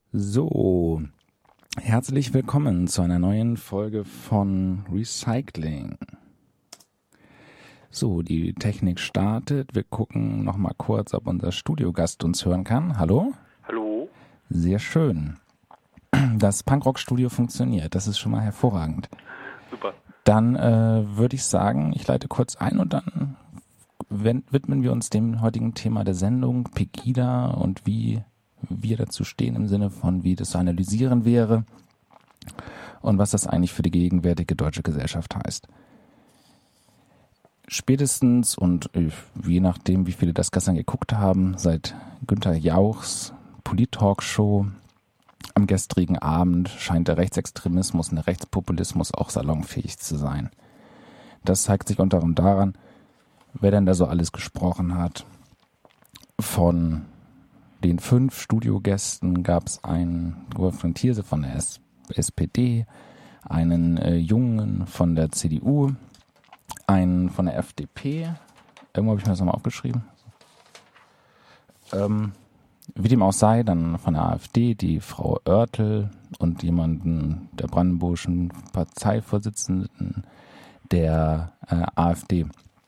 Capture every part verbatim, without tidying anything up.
So, herzlich willkommen zu einer neuen Folge von Recycling. So, die Technik startet. Wir gucken noch mal kurz, ob unser Studiogast uns hören kann. Hallo? Hallo? Sehr schön. Das Punkrock-Studio funktioniert. Das ist schon mal hervorragend. Super. Dann äh, würde ich sagen, ich leite kurz ein und dann wenn, widmen wir uns dem heutigen Thema der Sendung, Pegida und wie wir dazu stehen im Sinne von, wie das zu analysieren wäre und was das eigentlich für die gegenwärtige deutsche Gesellschaft heißt. Spätestens und je nachdem, wie viele das gestern geguckt haben, seit Günther Jauchs Polit-Talkshow am gestrigen Abend scheint der Rechtsextremismus und der Rechtspopulismus auch salonfähig zu sein. Das zeigt sich unter anderem daran, wer denn da so alles gesprochen hat. Von den fünf Studiogästen gab es einen Wolfgang Thierse von der S- SPD, einen äh, Jungen von der C D U, einen von der F D P, irgendwo habe ich mir das nochmal aufgeschrieben, ähm, wie dem auch sei, dann von der AfD die Frau Oertel und jemanden der brandenburgischen Parteivorsitzenden der äh, AfD.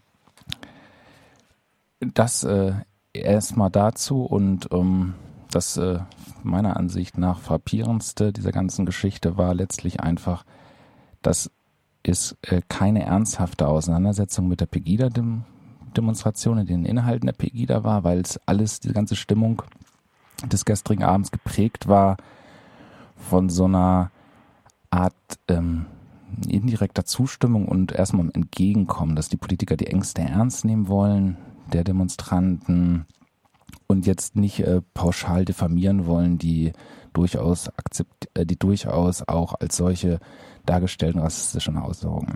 Das äh, erstmal dazu und ähm, das äh, meiner Ansicht nach frappierendste dieser ganzen Geschichte war letztlich einfach, dass es äh, keine ernsthafte Auseinandersetzung mit der Pegida-Demonstration in den Inhalten der Pegida war, weil es alles, die ganze Stimmung des gestrigen Abends geprägt war von so einer Art ähm, indirekter Zustimmung und erstmal im Entgegenkommen, dass die Politiker die Ängste ernst nehmen wollen, der Demonstranten und jetzt nicht äh, pauschal diffamieren wollen, die durchaus akzept, äh, die durchaus auch als solche dargestellten rassistischen Äußerungen.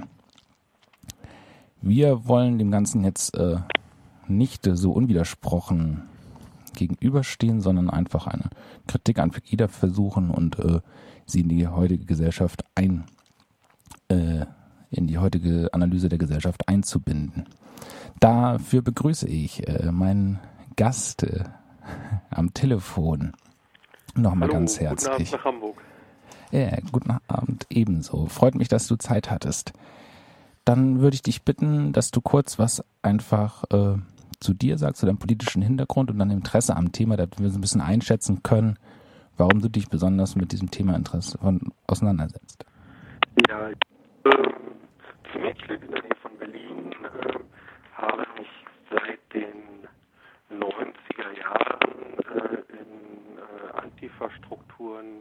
Wir wollen dem Ganzen jetzt äh, nicht äh, so unwidersprochen gegenüberstehen, sondern einfach eine Kritik an Pegida versuchen und äh, sie in die heutige Gesellschaft ein, äh, in die heutige Analyse der Gesellschaft einzubinden. Dafür begrüße ich äh, meinen Gast äh, am Telefon nochmal ganz herzlich. Guten Abend nach Hamburg. Ja, guten Abend ebenso. Freut mich, dass du Zeit hattest. Dann würde ich dich bitten, dass du kurz was einfach äh, zu dir sagst, zu deinem politischen Hintergrund und deinem Interesse am Thema, damit wir so ein bisschen einschätzen können, warum du dich besonders mit diesem Thema Interesse von, auseinandersetzt. Ja, ich äh, zunächst lebe in der Nähe von Berlin, äh, habe mich seit den neunziger Jahren äh, in äh, Antifa-Strukturen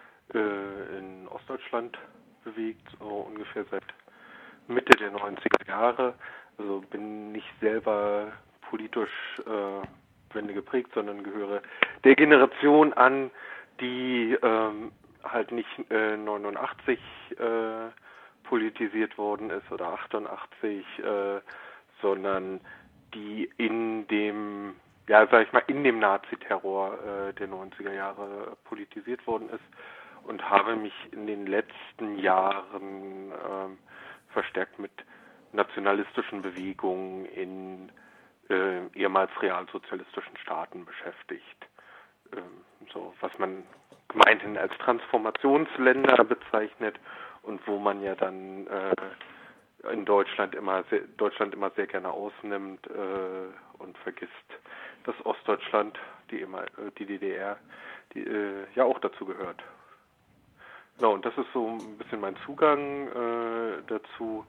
äh, in Ostdeutschland bewegt, so ungefähr seit Mitte der neunziger Jahre. Also bin nicht selber politisch äh, Wende geprägt, sondern gehöre der Generation an, die ähm, halt nicht äh, neunundachtzig äh, politisiert worden ist oder achtundachtzig, äh, sondern die in dem, ja sag ich mal, in dem Naziterror äh, der neunziger Jahre politisiert worden ist und habe mich in den letzten Jahren ähm, verstärkt mit nationalistischen Bewegungen in äh, ehemals realsozialistischen Staaten beschäftigt. Ähm, so was man gemeinhin als Transformationsländer bezeichnet und wo man ja dann äh, in Deutschland immer sehr, Deutschland immer sehr gerne ausnimmt äh, und vergisst, dass Ostdeutschland, die immer äh, die D D R, die äh, ja auch dazu gehört. Ja, und das ist so ein bisschen mein Zugang äh, dazu.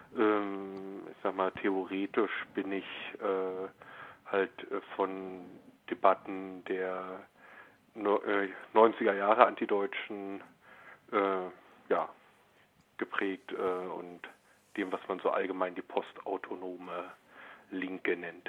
Ähm, ich sag mal, theoretisch bin ich äh, halt äh, von Debatten der no, äh, neunziger Jahre Antideutschen äh, ja, geprägt äh, und dem, was man so allgemein die postautonome Linke nennt.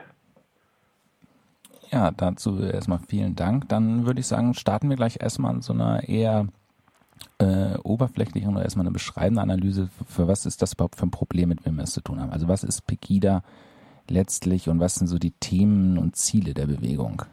Ja, dazu erstmal vielen Dank. Dann würde ich sagen, starten wir gleich erstmal an so einer eher äh, oberflächlichen oder erstmal eine beschreibende Analyse, für was ist das überhaupt für ein Problem, mit dem wir es zu tun haben. Also was ist Pegida letztlich und was sind so die Themen und Ziele der Bewegung?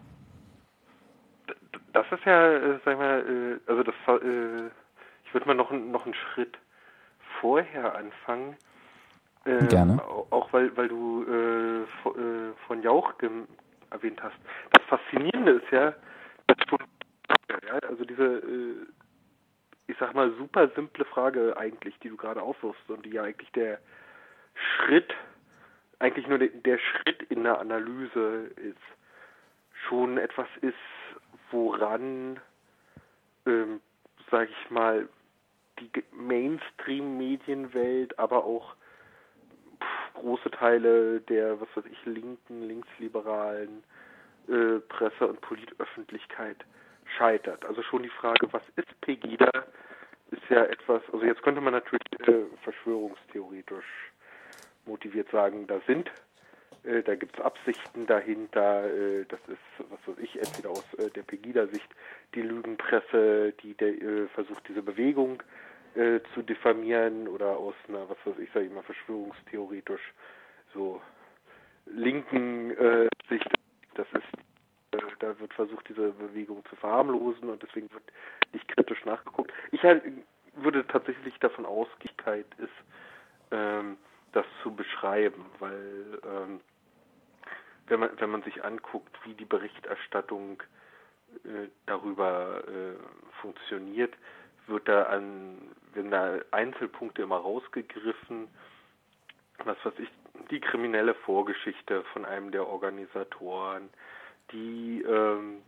Das ist ja, äh, sag ich mal, äh, also das, äh, ich würde mal noch, noch einen Schritt vorher anfangen. Ähm, Gerne. Auch weil, weil du äh, von, äh, von Jauch gem- erwähnt hast. Das Faszinierende ist ja, dass schon äh, Ja? Also diese, äh, ich sag mal, super simple Frage eigentlich, die du gerade aufwirfst und die ja eigentlich der Schritt, eigentlich nur der, der Schritt in der Analyse ist, schon etwas ist, woran, ähm, sag ich mal, die Mainstream-Medienwelt, aber auch pff, große Teile der, was weiß ich, linken, linksliberalen äh, Presse- und Politöffentlichkeit scheitert. Also schon die Frage, was ist Pegida, ist ja etwas, also jetzt könnte man natürlich äh, verschwörungstheoretisch motiviert sagen, da sind, äh, da gibt es Absichten dahinter, äh, das ist, was weiß ich, entweder aus äh, der Pegida-Sicht die Lügenpresse, die der, äh, versucht, diese Bewegung äh, zu diffamieren, oder aus einer, was weiß ich, sage ich mal, verschwörungstheoretisch so linken äh, Sicht, das ist, äh, da wird versucht, diese Bewegung zu verharmlosen und deswegen wird nicht kritisch nachgeguckt. Ich halt würde tatsächlich davon ausgehen, ist, ähm, das zu beschreiben, weil ähm, wenn man wenn man sich anguckt, wie die Berichterstattung äh, darüber äh, funktioniert, wird da an, werden da Einzelpunkte immer rausgegriffen, was weiß ich, die kriminelle Vorgeschichte von einem der Organisatoren, die ähm,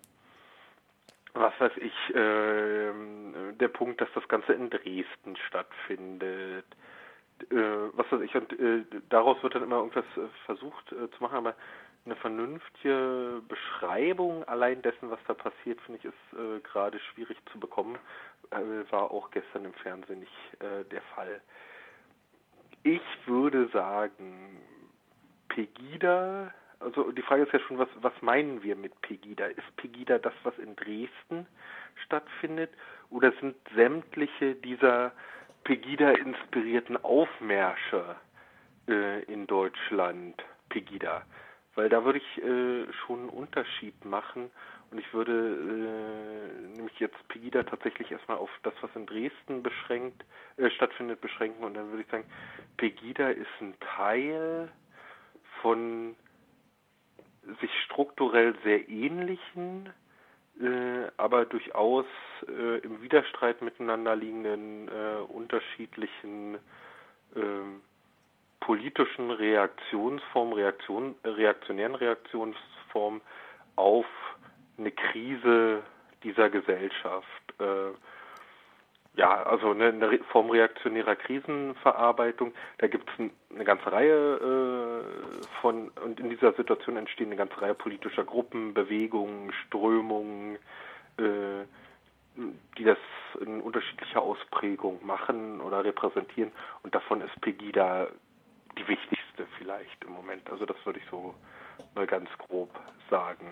was weiß ich, äh, der Punkt, dass das Ganze in Dresden stattfindet, äh, was weiß ich, und äh, daraus wird dann immer irgendwas äh, versucht äh, zu machen, aber eine vernünftige Beschreibung allein dessen, was da passiert, finde ich, ist äh, gerade schwierig zu bekommen. Äh, war auch gestern im Fernsehen nicht äh, der Fall. Ich würde sagen, Pegida, also die Frage ist ja schon, was, was meinen wir mit Pegida? Ist Pegida das, was in Dresden stattfindet, oder sind sämtliche dieser Pegida-inspirierten Aufmärsche äh, in Deutschland Pegida? Weil da würde ich äh, schon einen Unterschied machen und ich würde äh, nämlich jetzt Pegida tatsächlich erstmal auf das, was in Dresden beschränkt äh, stattfindet, beschränken, und dann würde ich sagen, Pegida ist ein Teil von sich strukturell sehr ähnlichen, äh, aber durchaus äh, im Widerstreit miteinander liegenden äh, unterschiedlichen äh, politischen Reaktionsformen, Reaktion, reaktionären Reaktionsformen auf eine Krise dieser Gesellschaft. Äh, Ja, also eine, eine Form reaktionärer Krisenverarbeitung, da gibt es eine ganze Reihe äh, von, und in dieser Situation entstehen eine ganze Reihe politischer Gruppen, Bewegungen, Strömungen, äh, die das in unterschiedlicher Ausprägung machen oder repräsentieren, und davon ist Pegida die wichtigste vielleicht im Moment. Also das würde ich so mal ganz grob sagen.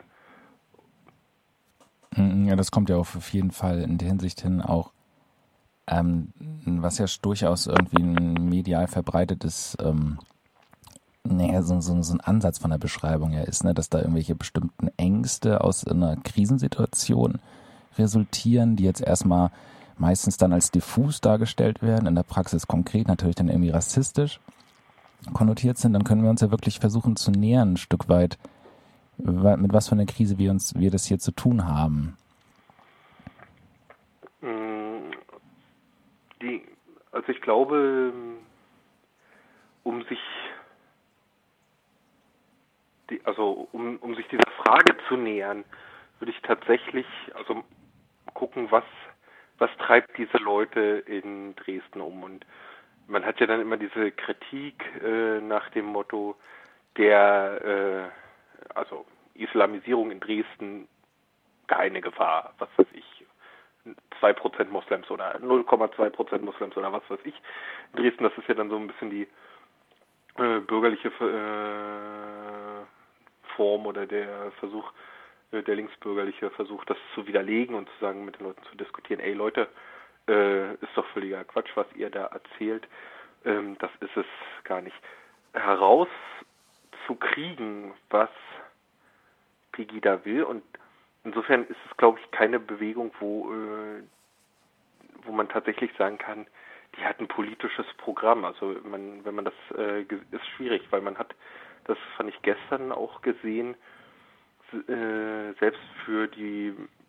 Ja, das kommt ja auf jeden Fall in der Hinsicht hin auch, Ähm, was ja durchaus irgendwie ein medial verbreitetes, ähm, naja, so, so, so ein Ansatz von der Beschreibung ja ist, ne, dass da irgendwelche bestimmten Ängste aus einer Krisensituation resultieren, die jetzt erstmal meistens dann als diffus dargestellt werden, in der Praxis konkret natürlich dann irgendwie rassistisch konnotiert sind. Dann können wir uns ja wirklich versuchen zu nähern, ein Stück weit, mit was für einer Krise wir uns, wir das hier zu tun haben. Die, also ich glaube, um sich die, also um, um sich dieser Frage zu nähern, würde ich tatsächlich also gucken, was was treibt diese Leute in Dresden um. Und man hat ja dann immer diese Kritik äh, nach dem Motto der äh, also Islamisierung in Dresden keine Gefahr, was weiß ich, zwei Prozent Moslems oder null Komma zwei Prozent Moslems oder was weiß ich. In Dresden, das ist ja dann so ein bisschen die äh, bürgerliche äh, Form oder der Versuch, äh, der linksbürgerliche Versuch, das zu widerlegen und zu sagen, mit den Leuten zu diskutieren, ey Leute, äh, ist doch völliger Quatsch, was ihr da erzählt. Ähm, das ist es gar nicht. Herauszukriegen, was Pegida will, und insofern ist es, glaube ich, keine Bewegung, wo, äh, wo man tatsächlich sagen kann, die hat ein politisches Programm. Also man, wenn man das, äh, ist schwierig, weil man hat, das fand ich gestern auch gesehen, äh, selbst für die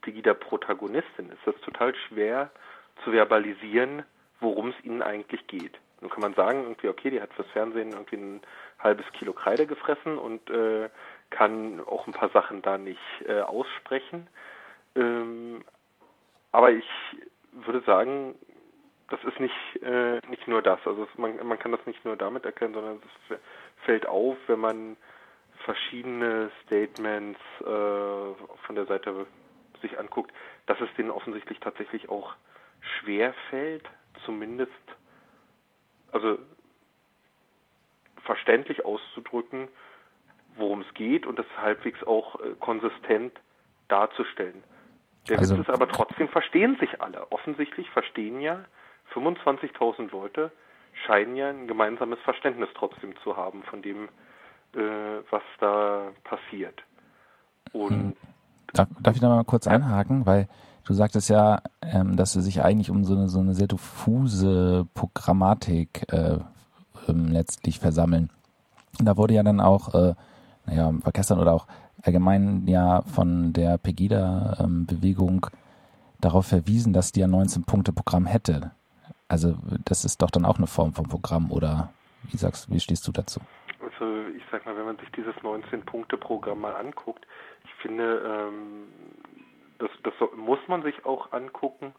Pegida-Protagonistin ist das total schwer zu verbalisieren, worum es ihnen eigentlich geht. Nun kann man sagen, irgendwie, okay, die hat fürs Fernsehen irgendwie ein halbes Kilo Kreide gefressen und äh, kann auch ein paar Sachen da nicht äh, aussprechen. Ähm, aber ich würde sagen, das ist nicht äh, nicht nur das. Also es, man, man kann das nicht nur damit erkennen, sondern es fällt auf, wenn man verschiedene Statements äh, von der Seite sich anguckt, dass es denen offensichtlich tatsächlich auch schwer fällt, zumindest also verständlich auszudrücken, worum es geht und das halbwegs auch äh, konsistent darzustellen. Der Also, Witz ist aber trotzdem, verstehen sich alle. Offensichtlich verstehen ja fünfundzwanzigtausend Leute, scheinen ja ein gemeinsames Verständnis trotzdem zu haben von dem, äh, was da passiert. Und darf, darf ich da mal kurz einhaken, weil du sagtest ja, ähm, dass sie sich eigentlich um so eine, so eine sehr diffuse Programmatik äh, ähm, letztlich versammeln. Da wurde ja dann auch, äh, naja, war gestern oder auch allgemein ja von der Pegida-Bewegung ähm, darauf verwiesen, dass die ja neunzehn-Punkte-Programm hätte. Also das ist doch dann auch eine Form von Programm, oder wie sagst wie stehst du dazu? Also ich sag mal, wenn man sich dieses neunzehn-Punkte-Programm mal anguckt, ich finde, ähm, das, das muss man sich auch angucken,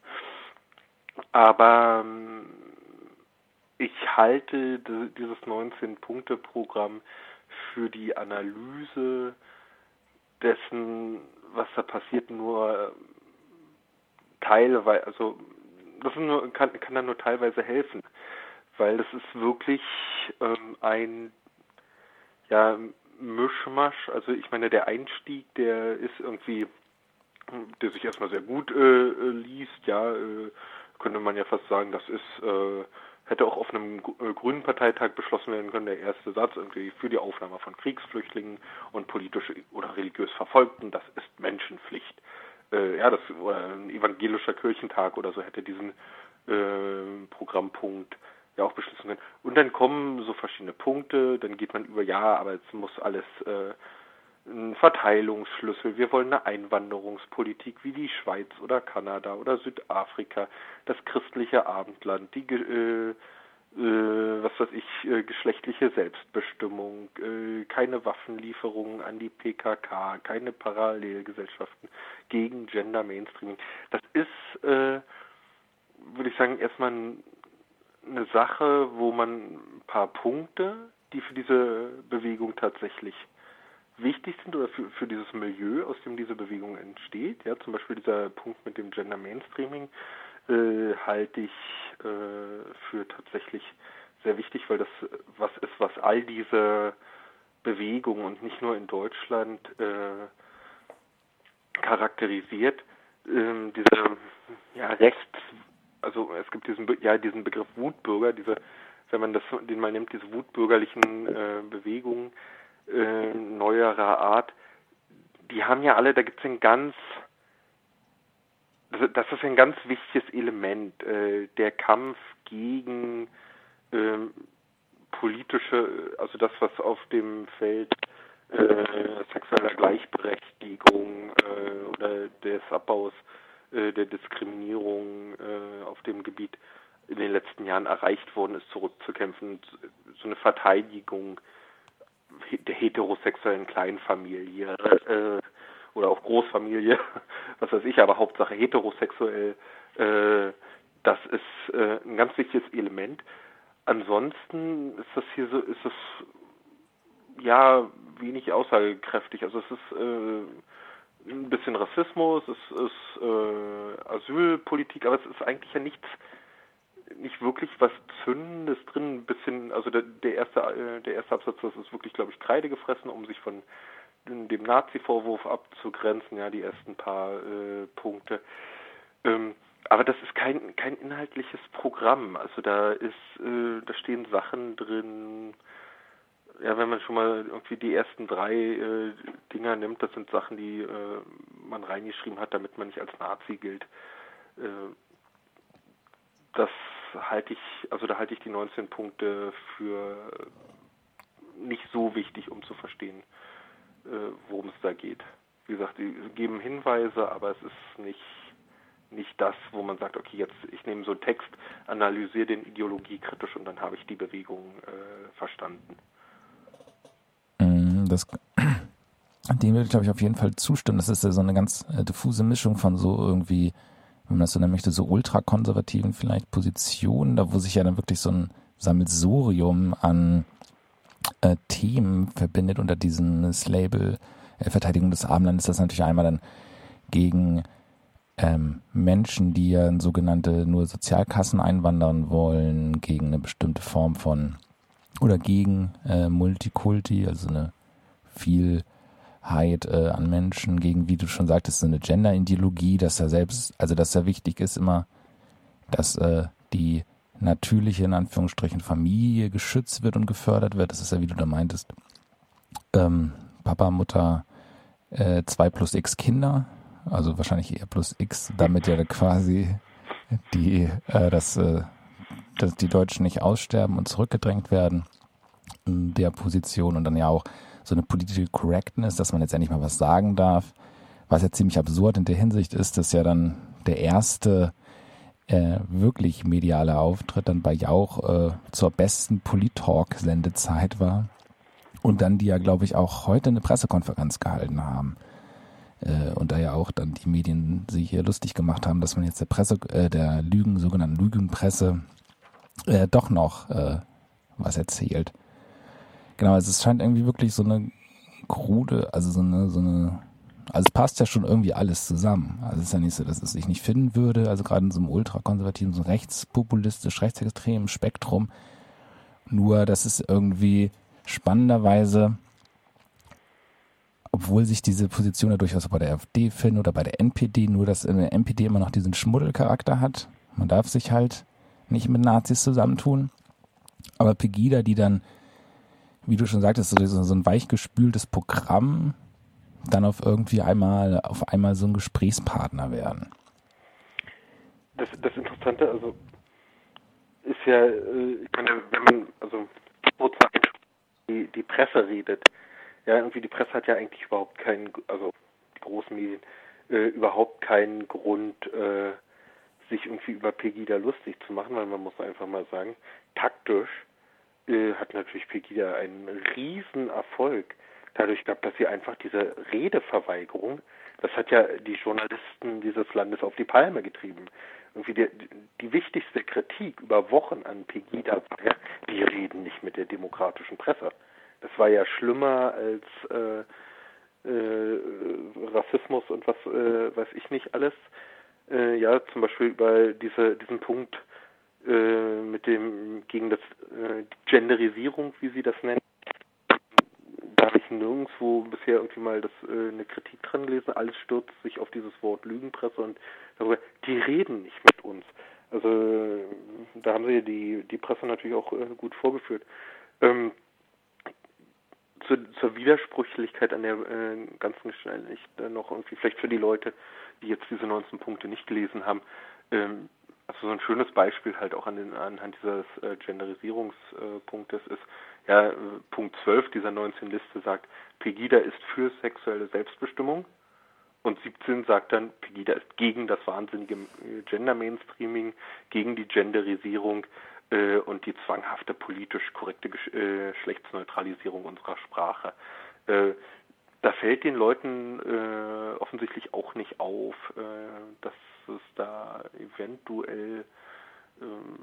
aber ähm, ich halte dieses neunzehn-Punkte-Programm für die Analyse dessen, was da passiert, nur teilweise, also das nur, kann, kann dann nur teilweise helfen, weil das ist wirklich ähm, ein ja, Mischmasch, also ich meine, der Einstieg, der ist irgendwie, der sich erstmal sehr gut äh, liest, ja, äh, könnte man ja fast sagen, das ist, äh, hätte auch auf einem äh, Grünen Parteitag beschlossen werden können, der erste Satz irgendwie für die Aufnahme von Kriegsflüchtlingen und politisch oder religiös Verfolgten, das ist Menschenpflicht. Äh, ja, das oder ein evangelischer Kirchentag oder so hätte diesen äh, Programmpunkt ja auch beschließen können. Und dann kommen so verschiedene Punkte, dann geht man über, ja, aber jetzt muss alles äh, ein Verteilungsschlüssel, wir wollen eine Einwanderungspolitik wie die Schweiz oder Kanada oder Südafrika, das christliche Abendland, die äh, äh, was weiß ich, äh, geschlechtliche Selbstbestimmung, äh, keine Waffenlieferungen an die P K K, keine Parallelgesellschaften gegen Gender Mainstreaming. Das ist, äh, würde ich sagen, erstmal eine Sache, wo man ein paar Punkte, die für diese Bewegung tatsächlich wichtig sind oder für, für dieses Milieu, aus dem diese Bewegung entsteht, ja, zum Beispiel dieser Punkt mit dem Gender Mainstreaming, äh, halte ich äh, für tatsächlich sehr wichtig, weil das was ist, was all diese Bewegungen und nicht nur in Deutschland äh, charakterisiert. Ähm, diese ja, rechts, also es gibt diesen ja diesen Begriff Wutbürger, diese, wenn man das den mal nimmt, diese wutbürgerlichen äh, Bewegungen äh, neuerer Art, die haben ja alle, da gibt es ein ganz Das ist ein ganz wichtiges Element, äh, der Kampf gegen ähm, politische, also das, was auf dem Feld äh, sexueller Gleichberechtigung äh, oder des Abbaus äh, der Diskriminierung äh, auf dem Gebiet in den letzten Jahren erreicht worden ist, zurückzukämpfen. Und so eine Verteidigung der heterosexuellen Kleinfamilie äh, oder auch Großfamilie, was weiß ich, aber Hauptsache heterosexuell, äh, das ist äh, ein ganz wichtiges Element. Ansonsten ist das hier so, ist es ja wenig aussagekräftig. Also es ist äh, ein bisschen Rassismus, es ist äh, Asylpolitik, aber es ist eigentlich ja nichts, nicht wirklich was Zündendes drin. Ein bisschen, also der, der erste, äh, der erste Absatz, das ist wirklich, glaube ich, Kreide gefressen, um sich von dem Nazi-Vorwurf abzugrenzen, ja, die ersten paar äh, Punkte. Ähm, aber das ist kein kein inhaltliches Programm. Also da ist, äh, da stehen Sachen drin. Ja, wenn man schon mal irgendwie die ersten drei äh, Dinger nimmt, das sind Sachen, die äh, man reingeschrieben hat, damit man nicht als Nazi gilt. Äh, das halte ich, also da halte ich die neunzehn Punkte für nicht so wichtig, um zu verstehen, worum es da geht. wie gesagt, die geben Hinweise, aber es ist nicht, nicht das, wo man sagt, okay, jetzt ich nehme so einen Text, analysiere den ideologiekritisch und dann habe ich die Bewegung äh, verstanden. Das, dem würde ich, glaube ich, auf jeden Fall zustimmen. Das ist ja so eine ganz äh, diffuse Mischung von so irgendwie, wenn man das so nennen möchte, so ultrakonservativen vielleicht Positionen, da wo sich ja dann wirklich so ein Sammelsurium an äh, Themen verbindet unter diesem Label äh, Verteidigung des Abendlandes. Das ist natürlich einmal dann gegen ähm, Menschen, die ja in sogenannte nur Sozialkassen einwandern wollen, gegen eine bestimmte Form von oder gegen äh, Multikulti, also eine Vielheit äh, an Menschen, gegen, wie du schon sagtest, so eine Gender-Ideologie, dass ja selbst, also dass ja wichtig ist immer, dass äh, die natürliche, in Anführungsstrichen, Familie geschützt wird und gefördert wird. Das ist ja, wie du da meintest, ähm, Papa, Mutter, äh, zwei plus x Kinder, also wahrscheinlich eher plus x, damit ja quasi die, äh, das, äh, dass die Deutschen nicht aussterben und zurückgedrängt werden in der Position und dann ja auch so eine politische Correctness, dass man jetzt endlich mal was sagen darf, was ja ziemlich absurd in der Hinsicht ist, dass ja dann der erste äh, wirklich mediale Auftritt dann bei Jauch äh, zur besten Polit-Talk-Sendezeit war und dann die ja, glaube ich, auch heute eine Pressekonferenz gehalten haben äh, und da ja auch dann die Medien sich hier lustig gemacht haben, dass man jetzt der Presse, äh, der Lügen, sogenannten Lügenpresse äh, doch noch äh, was erzählt. Genau, also es scheint irgendwie wirklich so eine krude, also so eine, so eine, also es passt ja schon irgendwie alles zusammen. Also es ist ja nicht so, dass es sich nicht finden würde, also gerade in so einem ultrakonservativen, so rechtspopulistisch, rechtsextremen Spektrum. Nur, dass es irgendwie spannenderweise, obwohl sich diese Position ja durchaus bei der AfD finden oder bei der N P D, nur dass in der N P D immer noch diesen Schmuddelcharakter hat. Man darf sich halt nicht mit Nazis zusammentun. Aber Pegida, die dann, wie du schon sagtest, so, so ein weichgespültes Programm dann auf irgendwie einmal, auf einmal so ein Gesprächspartner werden. Das, das Interessante, also ist ja, ich meine, wenn man, also die, die Presse redet, ja, irgendwie die Presse hat ja eigentlich überhaupt keinen, also die großen Medien, äh, überhaupt keinen Grund, äh, sich irgendwie über Pegida lustig zu machen, weil man muss einfach mal sagen, taktisch äh, hat natürlich Pegida einen riesen Erfolg dadurch gehabt, dass sie einfach diese Redeverweigerung, das hat ja die Journalisten dieses Landes auf die Palme getrieben. Irgendwie die, die wichtigste Kritik über Wochen an Pegida war ja, die reden nicht mit der demokratischen Presse. Das war ja schlimmer als äh, äh, Rassismus und was äh, weiß ich nicht alles. Äh, ja, zum Beispiel über diese, diesen Punkt äh, mit dem, gegen das, äh, die Genderisierung, wie sie das nennen. Da habe ich nirgendwo bisher irgendwie mal das, äh, eine Kritik dran gelesen. Alles stürzt sich auf dieses Wort Lügenpresse und darüber, die reden nicht mit uns. Also da haben sie die, die Presse natürlich auch äh, gut vorgeführt. Ähm, zur, zur Widersprüchlichkeit an der äh, ganzen Geschichte äh, noch irgendwie, vielleicht für die Leute, die jetzt diese neunzehn Punkte nicht gelesen haben, ähm, also so ein schönes Beispiel halt auch an den, anhand dieses äh, Genderisierungspunktes äh, ist, ja, äh, Punkt zwölf dieser neunzehn Liste sagt, Pegida ist für sexuelle Selbstbestimmung und siebzehn sagt dann, Pegida ist gegen das wahnsinnige äh, Gender-Mainstreaming, gegen die Genderisierung äh, und die zwanghafte politisch korrekte Gesch- äh, Geschlechtsneutralisierung unserer Sprache. Äh, Da fällt den Leuten äh, offensichtlich auch nicht auf, äh, dass es da eventuell ähm,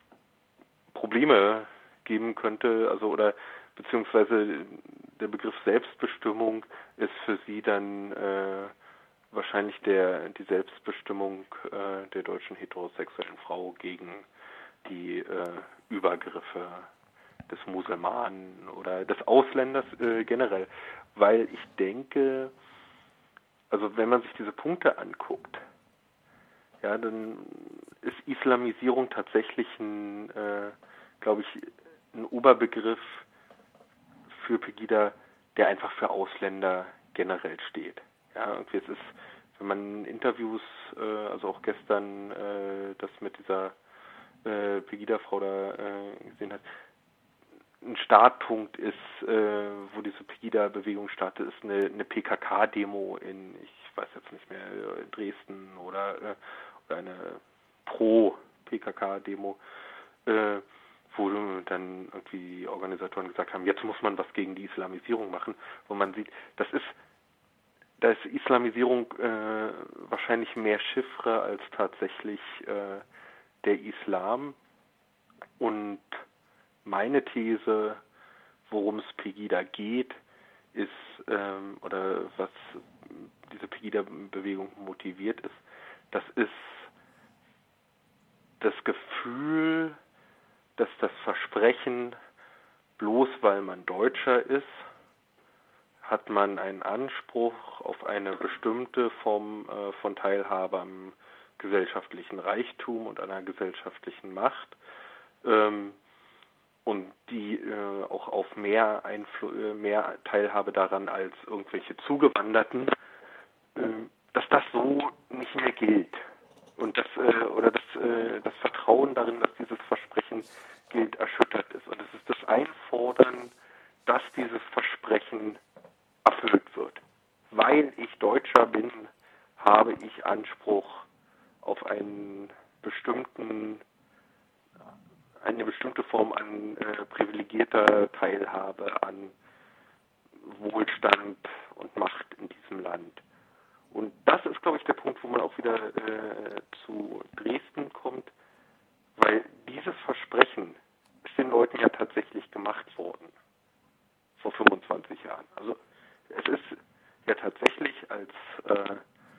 Probleme geben könnte, also oder beziehungsweise der Begriff Selbstbestimmung ist für sie dann äh, wahrscheinlich der die Selbstbestimmung äh, der deutschen heterosexuellen Frau gegen die äh, Übergriffe des Muselmanen oder des Ausländers äh, generell. Weil ich denke, also wenn man sich diese Punkte anguckt, ja, dann ist Islamisierung tatsächlich ein, äh, glaube ich, ein Oberbegriff für Pegida, der einfach für Ausländer generell steht. Ja, irgendwie es ist, wenn man Interviews, äh, also auch gestern äh, das mit dieser äh, Pegida-Frau da äh, gesehen hat, ein Startpunkt ist, äh, wo diese Pegida-Bewegung startet, ist eine, eine P K K-Demo in, ich weiß jetzt nicht mehr, in Dresden oder, äh, oder eine Pro-P K K-Demo, äh, wo dann irgendwie die Organisatoren gesagt haben, jetzt muss man was gegen die Islamisierung machen, wo man sieht, das ist, da ist Islamisierung äh, wahrscheinlich mehr Chiffre als tatsächlich äh, der Islam. Und meine These, worum es Pegida geht, ist, ähm, oder was diese Pegida-Bewegung motiviert ist, das ist das Gefühl, dass das Versprechen, bloß weil man Deutscher ist, hat man einen Anspruch auf eine bestimmte Form äh, von Teilhabe am gesellschaftlichen Reichtum und einer gesellschaftlichen Macht, ähm, und die äh, auch auf mehr Einflu- äh, mehr Teilhabe daran als irgendwelche Zugewanderten, äh, dass das so nicht mehr gilt. Und das äh, oder das, äh, das Vertrauen darin, dass dieses Versprechen gilt, erschüttert ist. Und es ist das Einfordern, dass dieses Versprechen erfüllt wird. Weil ich Deutscher bin, habe ich Anspruch auf einen bestimmten, eine bestimmte Form an äh, privilegierter Teilhabe, an Wohlstand und Macht in diesem Land. Und das ist, glaube ich, der Punkt, wo man auch wieder äh, zu Dresden kommt, weil dieses Versprechen ist den Leuten ja tatsächlich gemacht worden, vor fünfundzwanzig Jahren. Also es ist ja tatsächlich, als äh,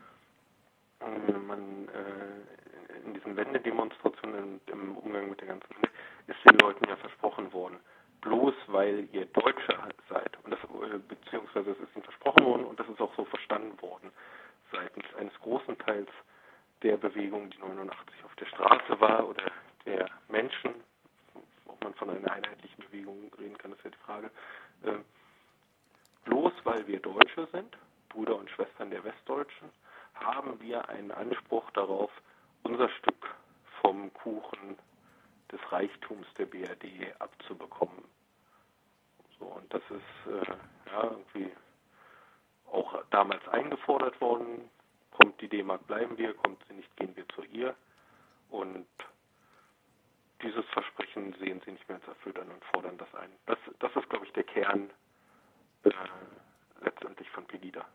man äh, in diesen Wendedemonstrationen und im Umgang mit der ganzen Welt, ist den Leuten ja versprochen worden, bloß weil ihr Deutsche seid, und das, äh, beziehungsweise es ist ihnen versprochen worden und das ist auch so verstanden worden, seitens eines großen Teils der Bewegung, die neunundachtzig auf der Straße war, oder der Menschen, ob man von einer einheitlichen Bewegung reden kann, ist ja die Frage, äh, bloß weil wir Deutsche sind, Brüder und Schwestern der Westdeutschen, haben wir einen Anspruch darauf, unser Stück vom Kuchen des Reichtums der B R D abzubekommen. So, und das ist äh, ja irgendwie auch damals eingefordert worden. Kommt die D-Mark, bleiben wir, kommt sie nicht, gehen wir zu ihr. Und dieses Versprechen sehen sie nicht mehr als erfüllt an und fordern das ein. Das, das ist, glaube ich, der Kern äh, letztendlich von Pegida.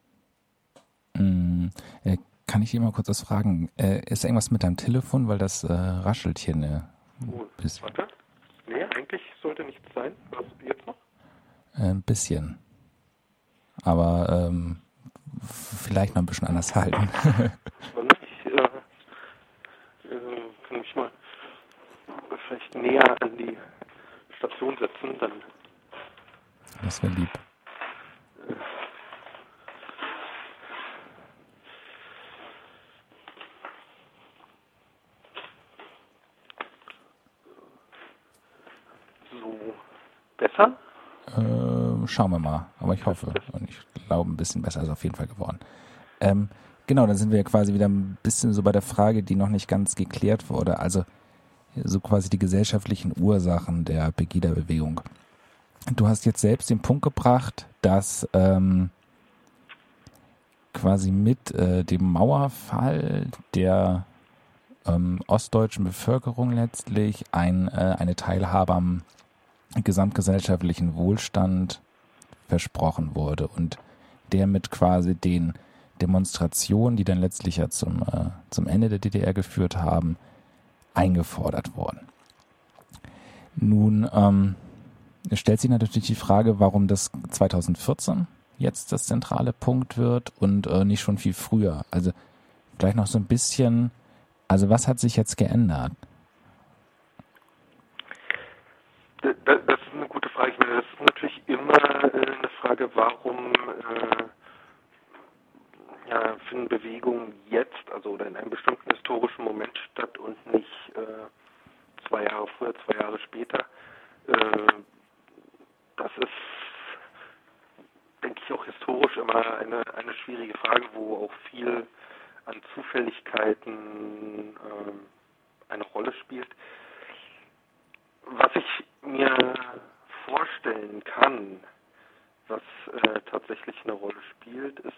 Mm, äh, kann ich dir mal kurz was fragen? Äh, ist irgendwas mit deinem Telefon, weil das äh, raschelt hier eine Oh, bisschen. warte. Nee, eigentlich sollte nichts sein. Was jetzt noch? Äh, ein bisschen. Aber ähm, vielleicht noch ein bisschen anders halten. Ich äh, äh, kann mich mal vielleicht näher an die Station setzen, dann Das wäre lieb. so besser. Äh, schauen wir mal. Aber ich hoffe. Und ich glaube, ein bisschen besser ist auf jeden Fall geworden. Ähm, genau, dann sind wir ja quasi wieder ein bisschen so bei der Frage, die noch nicht ganz geklärt wurde. Also so quasi die gesellschaftlichen Ursachen der Pegida-Bewegung. Du hast jetzt selbst den Punkt gebracht, dass ähm, quasi mit äh, dem Mauerfall der ähm, ostdeutschen Bevölkerung letztlich ein, äh, eine Teilhabe am gesamtgesellschaftlichen Wohlstand versprochen wurde und der mit quasi den Demonstrationen, die dann letztlich ja zum, äh, zum Ende der D D R geführt haben, eingefordert worden. Nun ähm, stellt sich natürlich die Frage, warum das zweitausendvierzehn jetzt das zentrale Punkt wird und äh, nicht schon viel früher. Also vielleicht noch so ein bisschen, also was hat sich jetzt geändert? Das, das ist eine gute Frage. Ich meine, das ist natürlich immer äh, eine Frage, warum äh, ja, finden Bewegungen jetzt, also oder in einem bestimmten historischen Moment statt und nicht äh, zwei Jahre früher, zwei Jahre später. Äh, das ist, denke ich, auch historisch immer eine, eine schwierige Frage, wo auch viel an Zufälligkeiten äh, eine Rolle spielt. Was ich mir vorstellen kann, was äh, tatsächlich eine Rolle spielt, ist,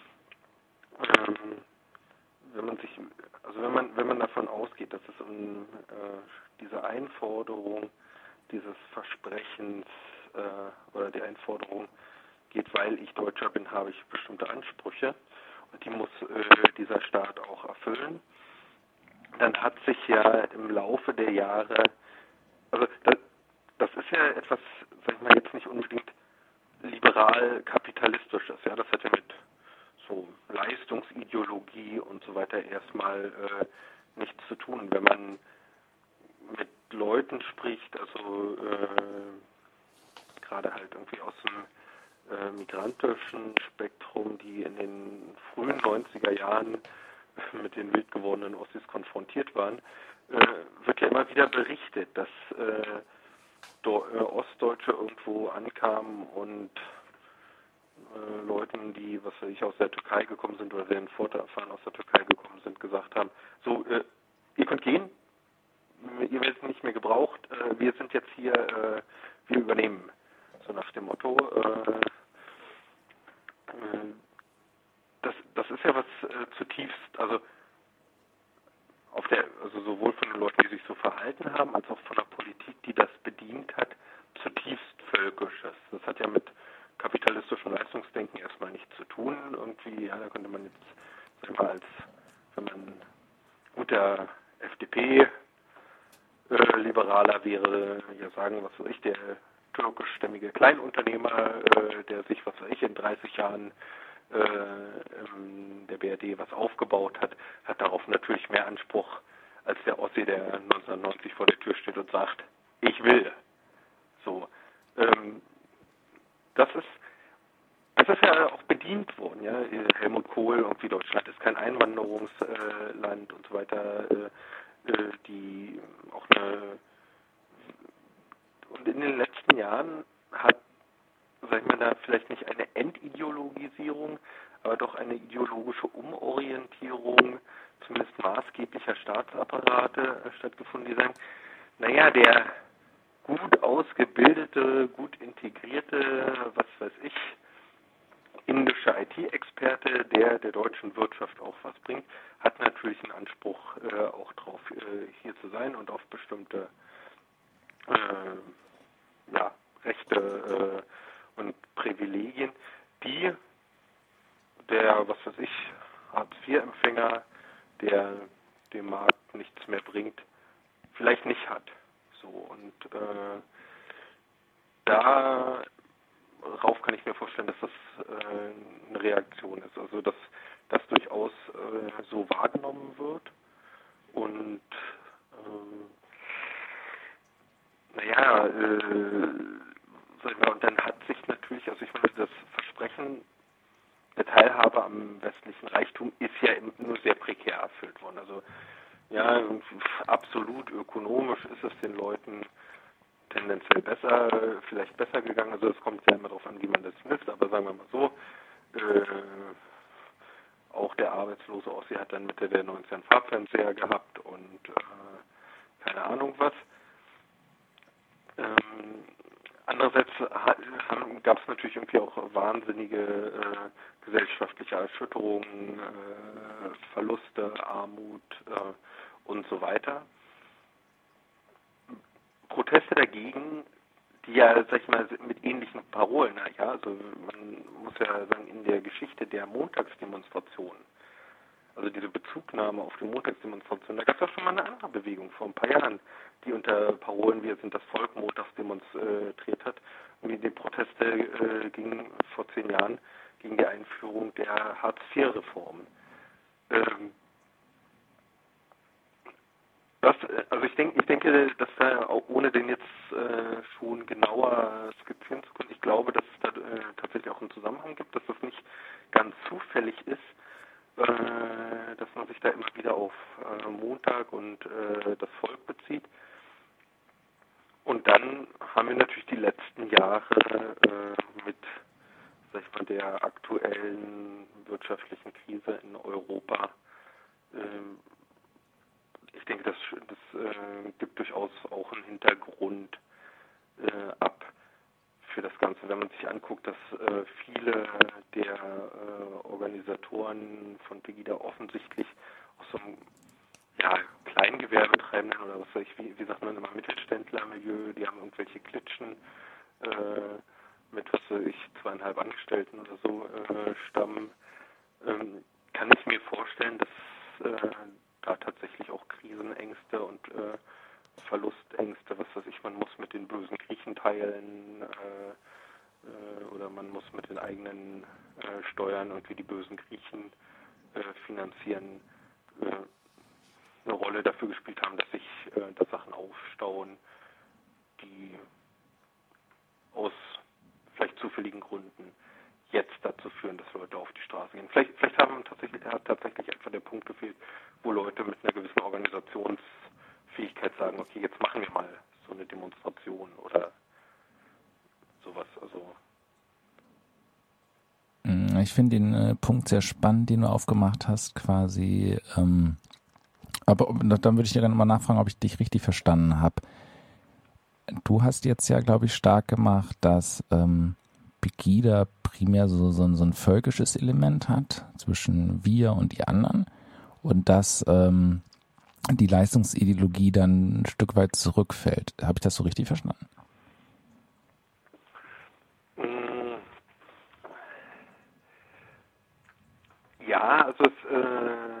ähm, wenn man sich, also wenn man, wenn man davon ausgeht, dass es um äh, diese Einforderung dieses Versprechens äh, oder die Einforderung geht, weil ich Deutscher bin, habe ich bestimmte Ansprüche und die muss äh, dieser Staat auch erfüllen, dann hat sich ja im Laufe der Jahre, also das, das ist ja etwas, sag ich mal, jetzt nicht unbedingt liberal-kapitalistisches, ja, das hat ja mit so Leistungsideologie und so weiter erstmal äh, nichts zu tun. Wenn man mit Leuten spricht, also äh, gerade halt irgendwie aus dem äh, migrantischen Spektrum, die in den frühen neunziger Jahren mit den wild gewordenen Ossis konfrontiert waren, äh, wird ja immer wieder berichtet, dass äh, Do- äh, Ostdeutsche irgendwo ankamen und äh, Leuten, die, was weiß ich, aus der Türkei gekommen sind oder deren Vorfahren aus der Türkei gekommen sind, gesagt haben, so, äh, ihr könnt gehen, ihr werdet nicht mehr gebraucht, äh, wir sind jetzt hier, äh, wir übernehmen. So nach dem Motto, äh, äh, das, das ist ja was äh, zutiefst, also auf der, also sowohl von den Leuten, die sich so verhalten haben, als auch von der Politik, die das bedient hat, zutiefst völkisches. Das hat ja mit kapitalistischem Leistungsdenken erstmal nichts zu tun. Irgendwie, ja, da könnte man jetzt, sag ich mal, als, wenn man guter F D P-Liberaler wäre, ja sagen, was weiß ich, der türkischstämmige Kleinunternehmer, äh, der sich, was weiß ich, in dreißig Jahren äh, der B R D was aufgebaut hat, hat darauf natürlich mehr Anspruch als der Ossi, der neunzehnhundertneunzig vor der Tür steht und sagt, ich will. So, ähm, das ist das ist ja auch bedient worden, ja. Helmut Kohl, irgendwie Deutschland ist kein Einwanderungsland und so weiter, äh, äh, die auch eine, und in den letzten Jahren hat, sag ich mal, da vielleicht nicht eine Entideologisierung, aber doch eine ideologische Umorientierung, zumindest maßgeblicher Staatsapparate äh, stattgefunden, die sagen, naja, der gut ausgebildete, gut integrierte, was weiß ich, indische I T-Experte, der der deutschen Wirtschaft auch was bringt, hat natürlich einen Anspruch äh, auch drauf, äh, hier zu sein und auf bestimmte äh, ja, Rechte äh, und Privilegien, die der, was weiß ich, Hartz vier Empfänger, der dem Markt nichts mehr bringt, vielleicht nicht hat. So, und äh, darauf kann ich mir vorstellen, dass das äh, eine Reaktion ist. Also dass das durchaus äh, so wahrgenommen wird. Und äh, naja, äh, sag ich mal, und dann hat sich natürlich, also ich meine, das Versprechen der Teilhabe am westlichen Reichtum ist ja nur sehr prekär erfüllt worden. Also ja, absolut ökonomisch ist es den Leuten tendenziell besser, vielleicht besser gegangen. Also es kommt ja immer darauf an, wie man das misst, aber sagen wir mal so, äh, auch der arbeitslose Ossi hat dann Mitte der neunziger einen Farbfernseher gehabt und äh, keine Ahnung was. Ähm, andererseits gab es natürlich irgendwie auch wahnsinnige äh, gesellschaftliche Erschütterungen, äh, Verluste, Armut äh, und so weiter. Proteste dagegen, die ja, sag ich mal, mit ähnlichen Parolen, na ja, also man muss ja sagen, in der Geschichte der Montagsdemonstrationen, also diese Bezugnahme auf die Montagsdemonstration, da gab es ja schon mal eine andere Bewegung vor ein paar Jahren, die unter Parolen Wir sind das Volk montags demonstriert hat. Und die Proteste äh, gingen vor zehn Jahren gegen die Einführung der Hartz vier Reform. Ähm, das, also ich denke, ich denke, dass da auch ohne den jetzt äh, schon genauer skizzieren zu können, ich glaube, dass es da äh, tatsächlich auch einen Zusammenhang gibt, dass das nicht ganz zufällig ist, äh, dass man sich da immer wieder auf äh, Montag und äh, das Volk bezieht. Und dann haben wir natürlich die letzten Jahre äh, mit, sag ich mal, der aktuellen wirtschaftlichen Krise in Europa. Äh, ich denke, das, das äh, gibt durchaus auch einen Hintergrund äh, ab. für das Ganze, wenn man sich anguckt, dass äh, viele der äh, Organisatoren von Pegida offensichtlich aus so einem ja, Kleingewerbetreibenden oder was weiß ich, wie, wie sagt man immer, Mittelständlermilieu, die haben irgendwelche Klitschen äh, mit, was weiß ich, zweieinhalb Angestellten oder so äh, stammen, ähm, kann ich mir vorstellen, dass äh, da tatsächlich auch Krisenängste und äh, Verlustängste, was weiß ich, man muss mit den bösen Griechen teilen äh, äh, oder man muss mit den eigenen äh, Steuern irgendwie die bösen Griechen äh, finanzieren, äh, eine Rolle dafür gespielt haben, dass sich äh, da Sachen aufstauen, die aus vielleicht zufälligen Gründen jetzt dazu führen, dass Leute auf die Straße gehen. Vielleicht, vielleicht haben tatsächlich, hat tatsächlich einfach der Punkt gefehlt, wo Leute mit einer gewissen Organisationsfähigkeit sagen, okay, jetzt machen wir mal so eine Demonstration oder sowas. Also ich finde den äh, Punkt sehr spannend, den du aufgemacht hast, quasi. Ähm, aber dann würde ich dir gerne mal nachfragen, ob ich dich richtig verstanden habe. Du hast jetzt ja, glaube ich, stark gemacht, dass ähm, Pegida primär so, so, so ein völkisches Element hat zwischen wir und die anderen und dass ähm, die Leistungsideologie dann ein Stück weit zurückfällt. Habe ich das so richtig verstanden? Ja, also es, äh,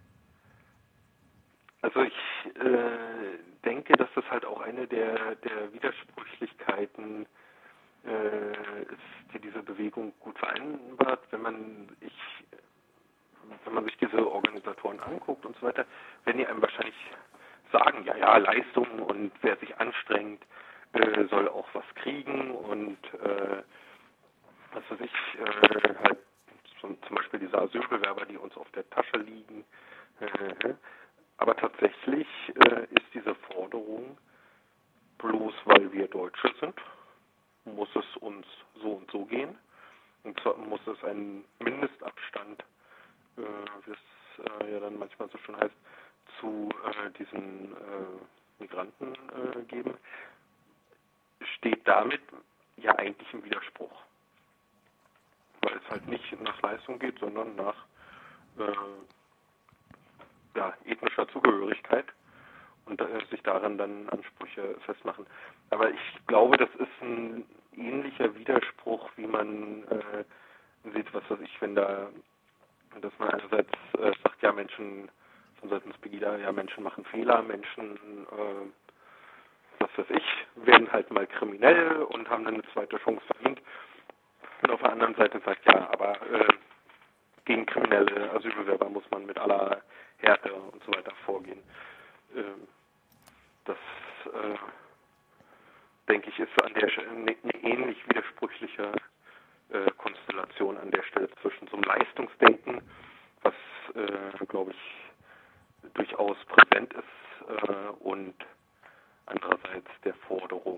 also ich äh, denke, dass das halt auch eine der, der Widersprüchlichkeiten äh, ist, die diese Bewegung gut vereinbart, wenn man ich, wenn man sich diese Organisatoren anguckt und so weiter, werden die einem wahrscheinlich sagen, ja, ja, Leistung und wer sich anstrengt, äh, soll auch was kriegen und äh, was weiß ich, äh, halt so, zum Beispiel diese Asylbewerber, die uns auf der Tasche liegen. Äh, aber tatsächlich äh, ist diese Forderung, bloß weil wir Deutsche sind, muss es uns so und so gehen. Und zwar muss es einen Mindestabstand, äh, wie es äh, ja dann manchmal so schön heißt, zu äh, diesen äh, Migranten äh, geben, steht damit ja eigentlich im Widerspruch. Weil es halt nicht nach Leistung geht, sondern nach äh, ja, ethnischer Zugehörigkeit und äh, sich daran dann Ansprüche festmachen. Aber ich glaube, das ist ein ähnlicher Widerspruch, wie man äh, sieht, was weiß ich, wenn da, dass man einerseits äh, sagt, ja, Menschen von seitens Pegida, ja, Menschen machen Fehler, Menschen, äh, was weiß ich, werden halt mal kriminell und haben dann eine zweite Chance verdient. Und auf der anderen Seite sagt, ja, aber äh, gegen kriminelle Asylbewerber muss man mit aller Härte und so weiter vorgehen. Äh, das, äh, denke ich, ist an der Stelle eine, eine ähnlich widersprüchliche äh, Konstellation an der Stelle zwischen so einem Leistungsdenken, was, äh, glaube ich, durchaus präsent ist, äh, und andererseits der Forderung,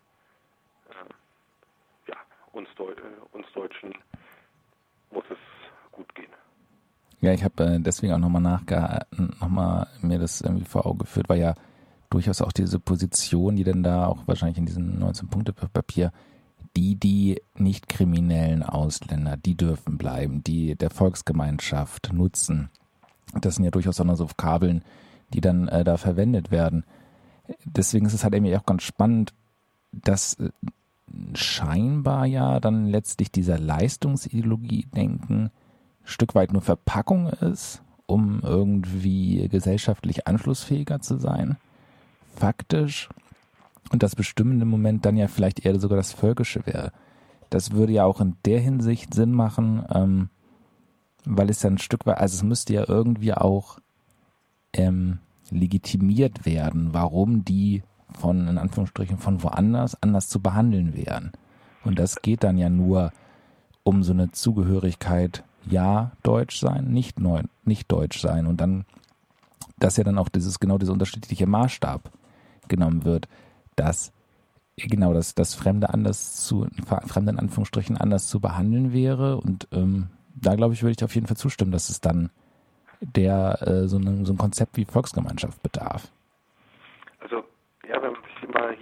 äh, ja, uns, Deu- äh, uns Deutschen muss es gut gehen. Ja, ich habe äh, deswegen auch nochmal nachge- nochmal mir das irgendwie vor Augen geführt, weil ja durchaus auch diese Position, die dann da auch wahrscheinlich in diesem neunzehn-Punkte-Papier, die, die nicht kriminellen Ausländer, die dürfen bleiben, die der Volksgemeinschaft nutzen. Das sind ja durchaus auch noch so Vokabeln, die dann äh, da verwendet werden. Deswegen ist es halt irgendwie auch ganz spannend, dass äh, scheinbar ja dann letztlich dieser Leistungsideologie-Denken ein Stück weit nur Verpackung ist, um irgendwie gesellschaftlich anschlussfähiger zu sein. Faktisch. Und das bestimmende Moment dann ja vielleicht eher sogar das Völkische wäre. Das würde ja auch in der Hinsicht Sinn machen, ähm, weil es ja ein Stück weit, also es müsste ja irgendwie auch ähm, legitimiert werden, warum die von, in Anführungsstrichen, von woanders anders zu behandeln wären. Und das geht dann ja nur um so eine Zugehörigkeit, ja, deutsch sein, nicht neu, nicht deutsch sein. Und dann, dass ja dann auch dieses, genau dieser unterschiedliche Maßstab genommen wird, dass genau das, das Fremde anders zu, Fremde in Anführungsstrichen anders zu behandeln wäre. Und ähm, da glaube ich, würde ich auf jeden Fall zustimmen, dass es dann der äh, so, ein, so ein Konzept wie Volksgemeinschaft bedarf. Also, ja, wenn man sich mal hier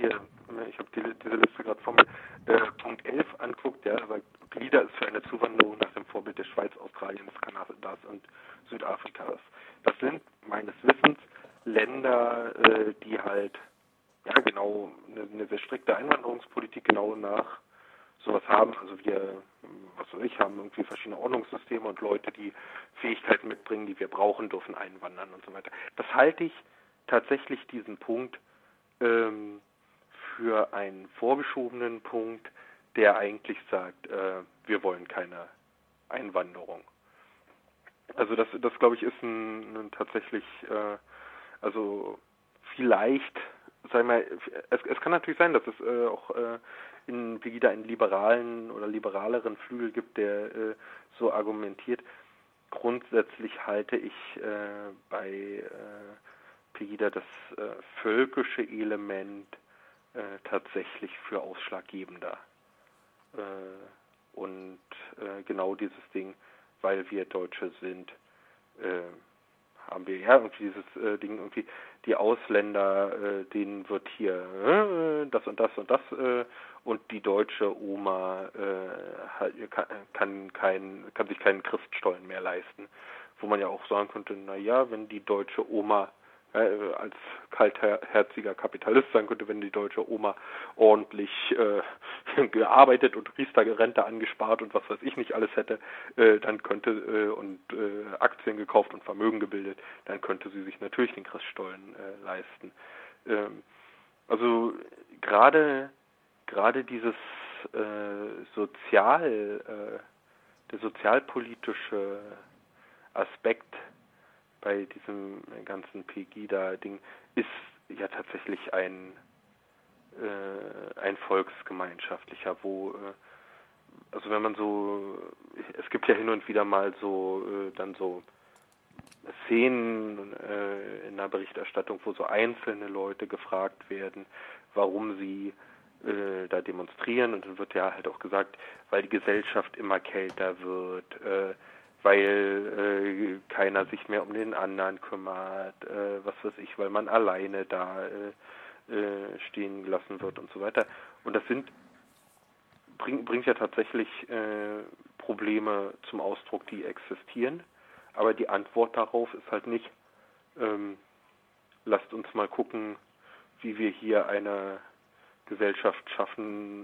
ich habe die, diese Liste gerade vor mir, äh, Punkt elf anguckt, ja, sagt, Pegida ist für eine Zuwanderung nach dem Vorbild der Schweiz, Australiens, Kanadas und Südafrikas. Das sind meines Wissens Länder, äh, die halt, ja genau, eine, eine sehr strikte Einwanderungspolitik genau nach sowas haben. Also wir, was weiß ich, haben irgendwie verschiedene Ordnungssysteme und Leute, die Fähigkeiten mitbringen, die wir brauchen, dürfen einwandern und so weiter. Das halte ich tatsächlich diesen Punkt ähm, für einen vorgeschobenen Punkt, der eigentlich sagt, äh, wir wollen keine Einwanderung. Also das, das glaube ich, ist ein, ein tatsächlich, äh, also vielleicht, sag mal, es, es kann natürlich sein, dass es äh, auch äh, in Pegida einen liberalen oder liberaleren Flügel gibt, der äh, so argumentiert. Grundsätzlich halte ich äh, bei äh, Pegida das äh, völkische Element äh, tatsächlich für ausschlaggebender. Äh, und äh, genau dieses Ding, weil wir Deutsche sind, äh, haben wir ja irgendwie dieses äh, Ding, irgendwie die Ausländer, äh, denen wird hier äh, das und das und das äh, und die deutsche Oma äh, halt, kann, kann, kein, kann sich keinen Christstollen mehr leisten. Wo man ja auch sagen könnte, naja, wenn die deutsche Oma äh, als kaltherziger Kapitalist sagen könnte, wenn die deutsche Oma ordentlich äh, gearbeitet und Riester-Rente angespart und was weiß ich nicht alles hätte, äh, dann könnte äh, und äh, Aktien gekauft und Vermögen gebildet, dann könnte sie sich natürlich den Christstollen äh, leisten. Ähm, also gerade gerade dieses äh, sozial äh, der sozialpolitische Aspekt bei diesem ganzen Pegida-Ding ist ja tatsächlich ein äh, ein volksgemeinschaftlicher, wo äh, also wenn man so, es gibt ja hin und wieder mal so äh, dann so Szenen äh, in der Berichterstattung, wo so einzelne Leute gefragt werden, warum sie äh, da demonstrieren, und dann wird ja halt auch gesagt, weil die Gesellschaft immer kälter wird, äh, weil äh, keiner sich mehr um den anderen kümmert, äh, was weiß ich, weil man alleine da äh, äh, stehen gelassen wird und so weiter. Und das sind bring, bringt ja tatsächlich äh, Probleme zum Ausdruck, die existieren, aber die Antwort darauf ist halt nicht, ähm, lasst uns mal gucken, wie wir hier eine Gesellschaft schaffen,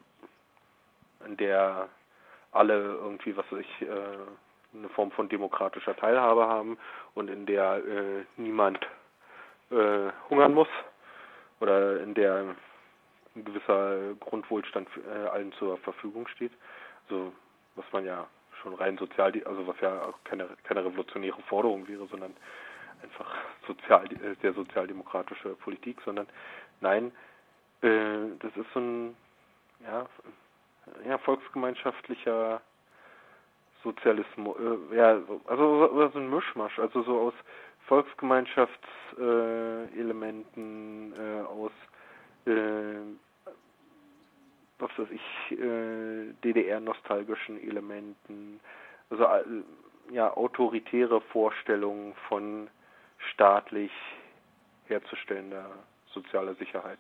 äh, in der alle irgendwie, was weiß ich, äh, eine Form von demokratischer Teilhabe haben und in der äh, niemand äh, hungern muss oder in der ein gewisser Grundwohlstand äh, allen zur Verfügung steht. Also was man ja schon rein sozial, also was ja auch keine, keine revolutionäre Forderung wäre, sondern einfach sozial, äh, sehr sozialdemokratische Politik, sondern nein, äh, das ist so ein ja, ja volksgemeinschaftlicher Sozialismus, äh, ja, also oder so ein Mischmasch, also so aus Volksgemeinschaftselementen, äh, äh, aus äh, was weiß ich, äh, D D R-nostalgischen Elementen, also äh, ja autoritäre Vorstellungen von staatlich herzustellender sozialer Sicherheit.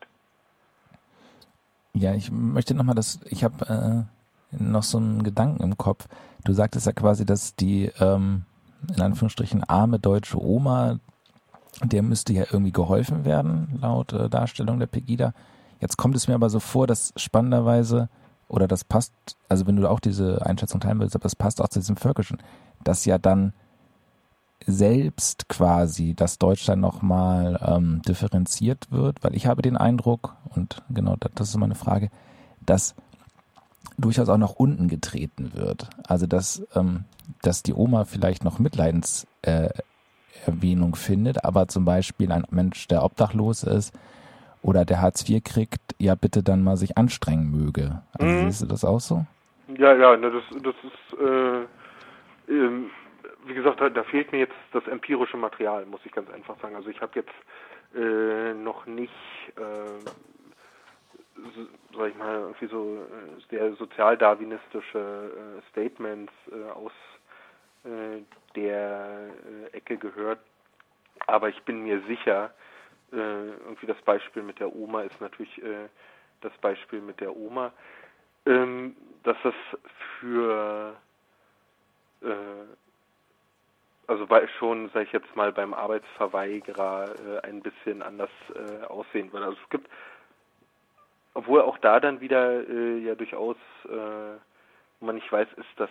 Ja, ich möchte nochmal das, ich habe äh, noch so einen Gedanken im Kopf. Du sagtest ja quasi, dass die ähm, in Anführungsstrichen arme deutsche Oma, der müsste ja irgendwie geholfen werden, laut äh, Darstellung der Pegida. Jetzt kommt es mir aber so vor, dass spannenderweise, oder das passt, also wenn du auch diese Einschätzung teilen willst, aber das passt auch zu diesem Völkischen, dass ja dann selbst quasi das Deutschland nochmal ähm, differenziert wird, weil ich habe den Eindruck, und genau das, das ist meine Frage, dass durchaus auch nach unten getreten wird. Also dass, ähm, dass die Oma vielleicht noch Mitleidenserwähnung äh, findet, aber zum Beispiel ein Mensch, der obdachlos ist oder der Hartz vier kriegt, ja bitte dann mal sich anstrengen möge. Also mhm. Siehst du das auch so? Ja, ja, ne, das, das ist, äh, ähm, wie gesagt, da, da fehlt mir jetzt das empirische Material, muss ich ganz einfach sagen. Also ich habe jetzt äh, noch nicht, äh, so, sag ich mal, irgendwie so äh, sehr sozialdarwinistische äh, Statements äh, aus äh, der äh, Ecke gehört. Aber ich bin mir sicher, äh, irgendwie das Beispiel mit der Oma ist natürlich äh, das Beispiel mit der Oma, ähm, dass es für äh, also bei, schon, sage ich jetzt mal, beim Arbeitsverweigerer äh, ein bisschen anders äh, aussehen würde. Also es gibt, obwohl auch da dann wieder äh, ja durchaus, äh, wo man nicht weiß, ist das,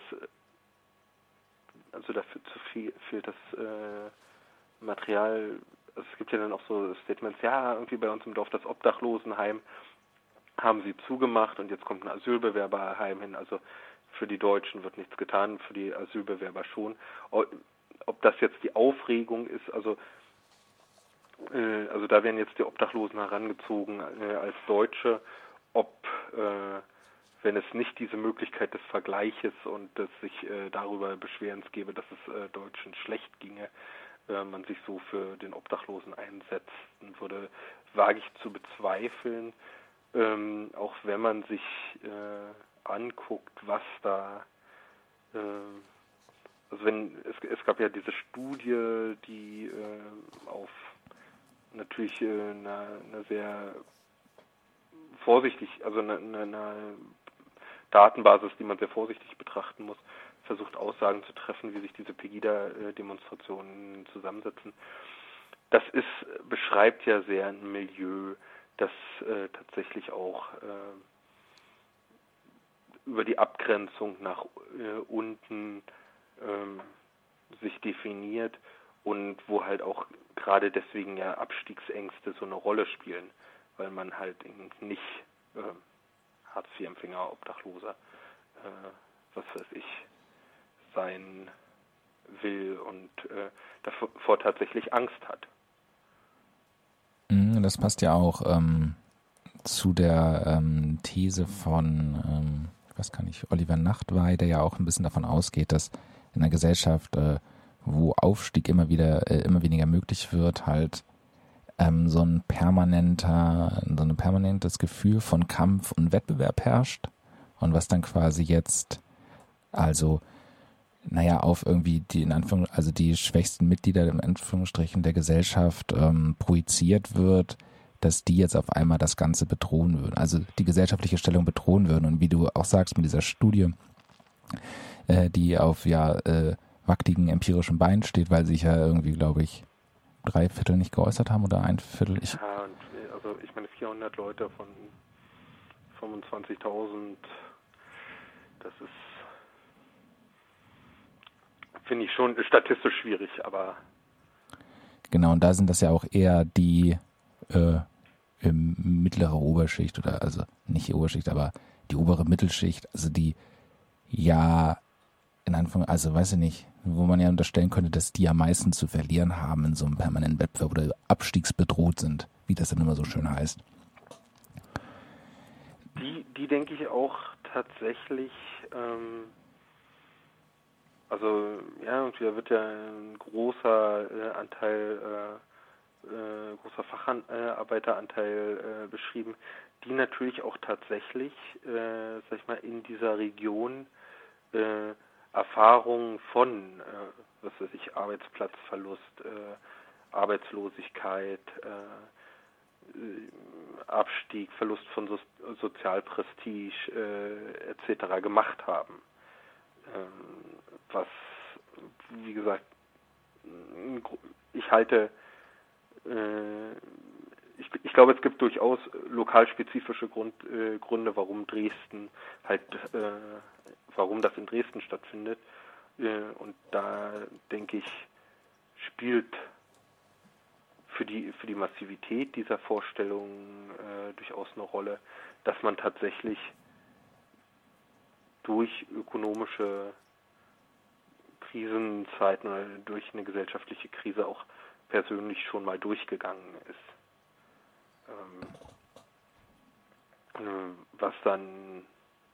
also dafür zu viel fehlt das äh, Material. Also es gibt ja dann auch so Statements, ja, irgendwie bei uns im Dorf das Obdachlosenheim haben sie zugemacht und jetzt kommt ein Asylbewerberheim hin. Also für die Deutschen wird nichts getan, für die Asylbewerber schon. Ob das jetzt die Aufregung ist, also äh, also da werden jetzt die Obdachlosen herangezogen äh, als Deutsche, ob, äh, wenn es nicht diese Möglichkeit des Vergleiches und des sich äh, darüber Beschwerens gäbe, dass es äh, Deutschen schlecht ginge, äh, man sich so für den Obdachlosen einsetzen würde, wage ich zu bezweifeln, ähm, auch wenn man sich äh, anguckt, was da äh, Also wenn es, es gab ja diese Studie, die äh, auf natürlich äh, einer eine sehr vorsichtig, also eine, eine Datenbasis, die man sehr vorsichtig betrachten muss, versucht Aussagen zu treffen, wie sich diese Pegida-Demonstrationen zusammensetzen. Das ist beschreibt ja sehr ein Milieu, das äh, tatsächlich auch äh, über die Abgrenzung nach äh, unten sich definiert und wo halt auch gerade deswegen ja Abstiegsängste so eine Rolle spielen, weil man halt nicht äh, Hartz-vier-Empfänger, Obdachloser, äh, was weiß ich, sein will und äh, davor tatsächlich Angst hat. Das passt ja auch ähm, zu der ähm, These von, ähm, ich weiß gar nicht, Oliver Nachtwey, der ja auch ein bisschen davon ausgeht, dass in einer Gesellschaft, äh, wo Aufstieg immer wieder, äh, immer weniger möglich wird, halt ähm, so ein permanenter, so ein permanentes Gefühl von Kampf und Wettbewerb herrscht und was dann quasi jetzt, also, naja, auf irgendwie die, in Anführung, also die schwächsten Mitglieder in Anführungsstrichen der Gesellschaft ähm, projiziert wird, dass die jetzt auf einmal das Ganze bedrohen würden, also die gesellschaftliche Stellung bedrohen würden und wie du auch sagst mit dieser Studie, die auf ja äh, wackeligen empirischen Beinen steht, weil sich ja irgendwie, glaube ich, drei Viertel nicht geäußert haben oder ein Viertel. Ich ja, und, also ich meine vierhundert Leute von fünfundzwanzigtausend, das ist, finde ich schon statistisch schwierig, aber genau, und da sind das ja auch eher die äh, mittlere Oberschicht oder also nicht die Oberschicht, aber die obere Mittelschicht, also die ja in Anführung, also weiß ich nicht, wo man ja unterstellen könnte, dass die am meisten zu verlieren haben in so einem permanenten Wettbewerb oder abstiegsbedroht sind, wie das dann immer so schön heißt. Die, die denke ich auch tatsächlich, ähm, also ja, und da wird ja ein großer äh, Anteil, äh, äh, großer Facharbeiteranteil äh, beschrieben, die natürlich auch tatsächlich, äh, sag ich mal, in dieser Region äh, Erfahrungen von, äh, was weiß ich, Arbeitsplatzverlust, äh, Arbeitslosigkeit, äh, Abstieg, Verlust von so- Sozialprestige äh, et cetera gemacht haben. Ähm, was, wie gesagt, ich halte, äh, ich, ich glaube, es gibt durchaus lokalspezifische Grund, äh, Gründe, warum Dresden halt, äh, warum das in Dresden stattfindet. Äh, und da, denke ich, spielt für die für die Massivität dieser Vorstellung äh, durchaus eine Rolle, dass man tatsächlich durch ökonomische Krisenzeiten oder durch eine gesellschaftliche Krise auch persönlich schon mal durchgegangen ist. Ähm, äh, was dann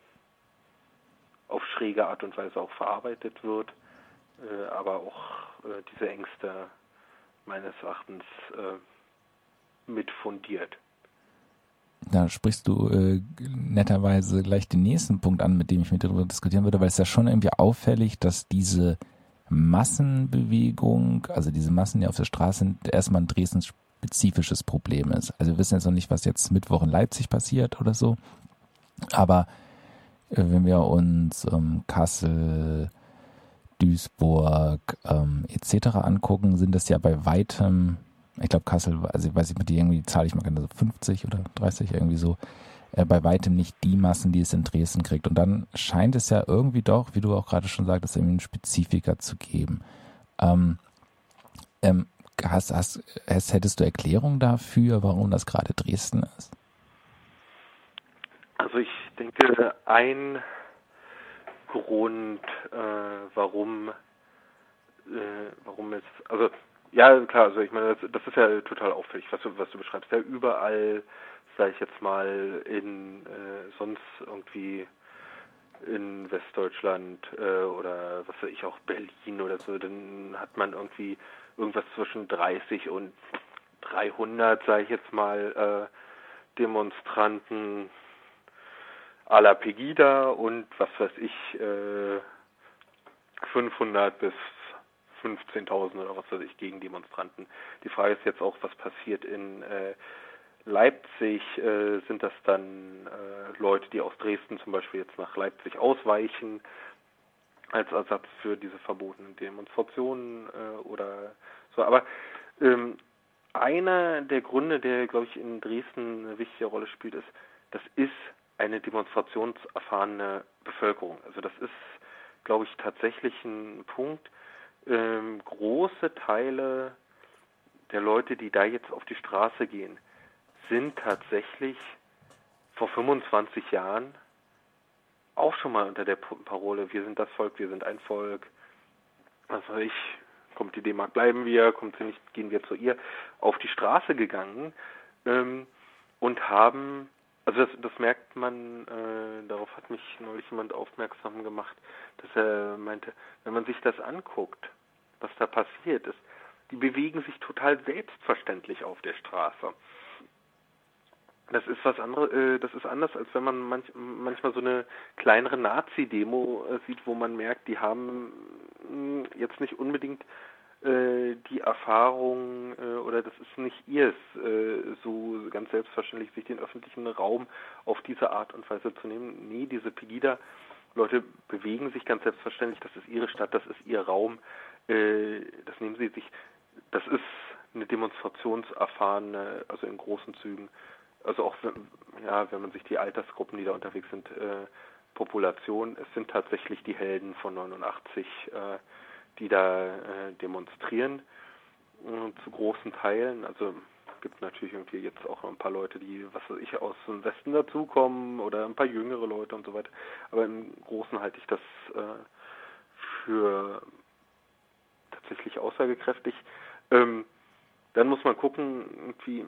auf schräge Art und Weise auch verarbeitet wird, äh, aber auch äh, diese Ängste meines Erachtens äh, mit fundiert. Da sprichst du äh, netterweise gleich den nächsten Punkt an, mit dem ich mit dir darüber diskutieren würde, weil es ja schon irgendwie auffällig, dass diese Massenbewegung, also diese Massen, die auf der Straße sind, erstmal in Dresden spezifisches Problem ist. Also wir wissen jetzt noch nicht, was jetzt Mittwoch in Leipzig passiert oder so, aber äh, wenn wir uns ähm, Kassel, Duisburg ähm, et cetera angucken, sind das ja bei weitem, ich glaube Kassel, also ich weiß nicht, die irgendwie die Zahl ich mal kenne, so fünfzig oder dreißig irgendwie so, äh, bei weitem nicht die Massen, die es in Dresden kriegt. Und dann scheint es ja irgendwie doch, wie du auch gerade schon sagtest, irgendwie einen Spezifika zu geben. Ähm, ähm, hast, hast, hast, hättest du Erklärung dafür, warum das gerade Dresden ist? Also ich denke, ein Grund, äh, warum, äh, warum es, also ja klar, also ich meine, das, das ist ja total auffällig, was du, was du beschreibst. Ja, überall, sage ich jetzt mal, in äh, sonst irgendwie in Westdeutschland äh, oder was weiß ich, auch Berlin oder so, dann hat man irgendwie irgendwas zwischen dreißig und dreihundert, sage ich jetzt mal, äh, Demonstranten à la Pegida und was weiß ich, äh, fünfhundert bis fünfzehntausend oder was weiß ich Gegendemonstranten. Die Frage ist jetzt auch, was passiert in äh, Leipzig? Äh, sind das dann äh, Leute, die aus Dresden zum Beispiel jetzt nach Leipzig ausweichen als Ersatz für diese verbotenen Demonstrationen äh, oder so? Aber ähm, einer der Gründe, der, glaube ich, in Dresden eine wichtige Rolle spielt, ist, das ist eine demonstrationserfahrene Bevölkerung. Also das ist, glaube ich, tatsächlich ein Punkt. Ähm, große Teile der Leute, die da jetzt auf die Straße gehen, sind tatsächlich vor fünfundzwanzig Jahren auch schon mal unter der Parole, wir sind das Volk, wir sind ein Volk, was weiß ich, kommt die D-Mark, bleiben wir, kommt sie nicht, gehen wir zu ihr, auf die Straße gegangen ähm, und haben, also das, das merkt man, äh, darauf hat mich neulich jemand aufmerksam gemacht, dass er meinte, wenn man sich das anguckt, was da passiert ist, die bewegen sich total selbstverständlich auf der Straße. Das ist was anderes, äh, das ist anders, als wenn man manch, manchmal so eine kleinere Nazi-Demo äh, sieht, wo man merkt, die haben mh, jetzt nicht unbedingt äh, die Erfahrung äh, oder das ist nicht ihrs, äh, so ganz selbstverständlich sich den öffentlichen Raum auf diese Art und Weise zu nehmen. Nee, diese Pegida-Leute bewegen sich ganz selbstverständlich, das ist ihre Stadt, das ist ihr Raum, äh, das nehmen sie sich, das ist eine demonstrationserfahrene, also in großen Zügen. Also auch, ja, wenn man sich die Altersgruppen, die da unterwegs sind, äh, Population, es sind tatsächlich die Helden von neunundachtzig, äh, die da äh, demonstrieren, äh, zu großen Teilen. Also es gibt natürlich irgendwie jetzt auch noch ein paar Leute, die, was weiß ich, aus dem Westen dazukommen oder ein paar jüngere Leute und so weiter. Aber im Großen halte ich das äh, für tatsächlich aussagekräftig. Ähm, dann muss man gucken, irgendwie,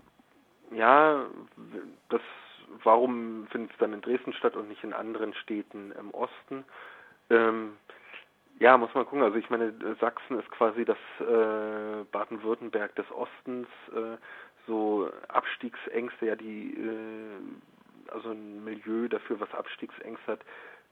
ja, das, warum findet es dann in Dresden statt und nicht in anderen Städten im Osten? Ähm, ja, muss man gucken. Also ich meine, Sachsen ist quasi das äh, Baden-Württemberg des Ostens, äh, so Abstiegsängste, ja, die, äh, also ein Milieu dafür, was Abstiegsängste hat,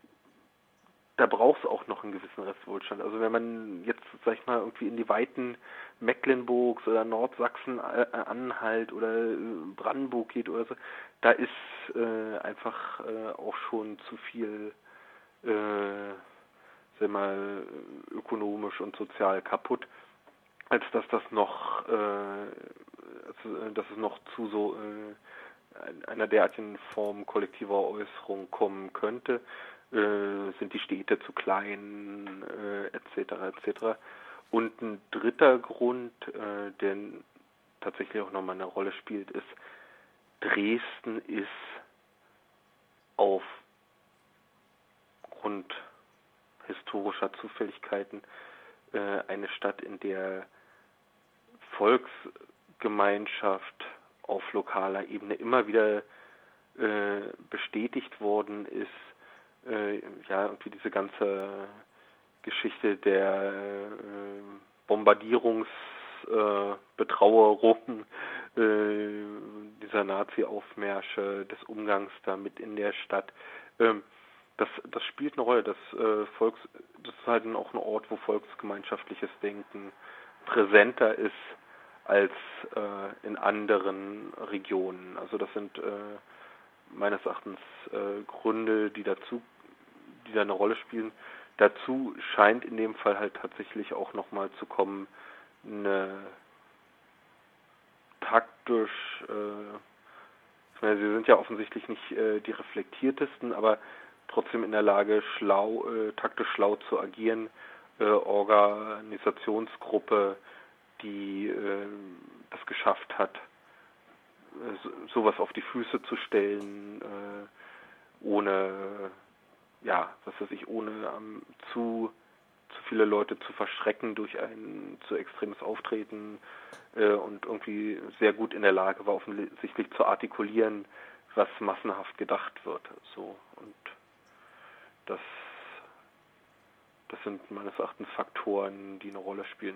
da braucht es auch noch einen gewissen Restwohlstand. Also wenn man jetzt, sag ich mal, irgendwie in die Weiten Mecklenburgs oder Nordsachsen-Anhalt oder äh, Brandenburg geht oder so, da ist äh, einfach äh, auch schon zu viel, äh, sag mal, ökonomisch und sozial kaputt, als dass das noch, äh, als, dass es noch zu so äh, einer derartigen Form kollektiver Äußerung kommen könnte. Äh, sind die Städte zu klein, äh, et cetera et cetera. Und ein dritter Grund, äh, der tatsächlich auch nochmal eine Rolle spielt, ist, Dresden ist aufgrund historischer Zufälligkeiten äh, eine Stadt, in der Volksgemeinschaft auf lokaler Ebene immer wieder äh, bestätigt worden ist. Äh, ja, irgendwie diese ganze Geschichte der äh, Bombardierungsbetrauerung, äh, äh, dieser Nazi-Aufmärsche, des Umgangs damit in der Stadt. Ähm, das, das spielt eine Rolle. Das, äh, Volks, das ist halt auch ein Ort, wo volksgemeinschaftliches Denken präsenter ist als äh, in anderen Regionen. Also das sind äh, meines Erachtens äh, Gründe, die dazu, die da eine Rolle spielen. Dazu scheint in dem Fall halt tatsächlich auch nochmal zu kommen, eine taktisch, äh, ich meine, sie sind ja offensichtlich nicht äh, die reflektiertesten, aber trotzdem in der Lage, schlau, äh, taktisch schlau zu agieren, äh, Organisationsgruppe, die äh, das geschafft hat, äh, so, sowas auf die Füße zu stellen, äh, ohne, ja, was weiß ich, ohne ähm, zu, zu viele Leute zu verschrecken durch ein zu extremes Auftreten äh, und irgendwie sehr gut in der Lage war, offensichtlich zu artikulieren, was massenhaft gedacht wird. So, und das, das sind meines Erachtens Faktoren, die eine Rolle spielen.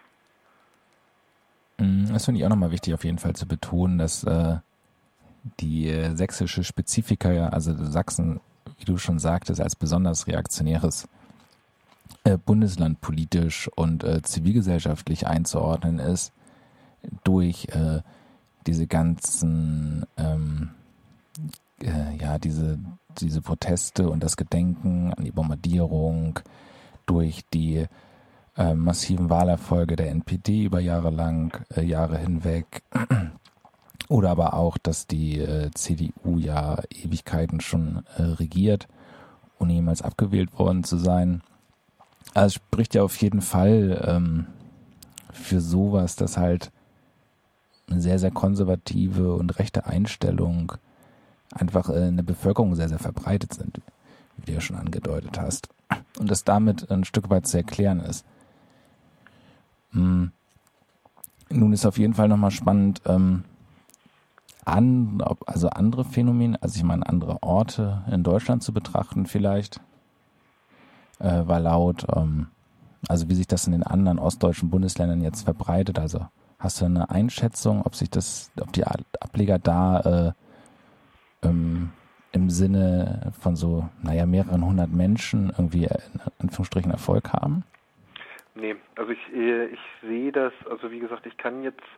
Das finde ich auch nochmal wichtig, auf jeden Fall zu betonen, dass äh, die äh, sächsische Spezifika, ja, also Sachsen, wie du schon sagtest, als besonders reaktionäres äh, Bundesland politisch und äh, zivilgesellschaftlich einzuordnen ist, durch äh, diese ganzen, ähm, äh, ja, diese, diese Proteste und das Gedenken an die Bombardierung, durch die äh, massiven Wahlerfolge der N P D über Jahre lang, äh, Jahre hinweg, oder aber auch, dass die äh, C D U ja Ewigkeiten schon äh, regiert, ohne jemals abgewählt worden zu sein. Also es spricht ja auf jeden Fall ähm, für sowas, dass halt eine sehr, sehr konservative und rechte Einstellung einfach äh, in der Bevölkerung sehr, sehr verbreitet sind, wie du ja schon angedeutet hast. Und das damit ein Stück weit zu erklären ist. Hm. Nun ist auf jeden Fall nochmal spannend, ähm, an, ob, also andere Phänomene, also ich meine andere Orte in Deutschland zu betrachten vielleicht, äh, weil laut, ähm, also wie sich das in den anderen ostdeutschen Bundesländern jetzt verbreitet, also hast du eine Einschätzung, ob sich das, ob die Ableger da äh, ähm, im Sinne von so, naja, mehreren hundert Menschen irgendwie in Anführungsstrichen Erfolg haben? Nee, also ich, ich sehe das, also wie gesagt, ich kann jetzt,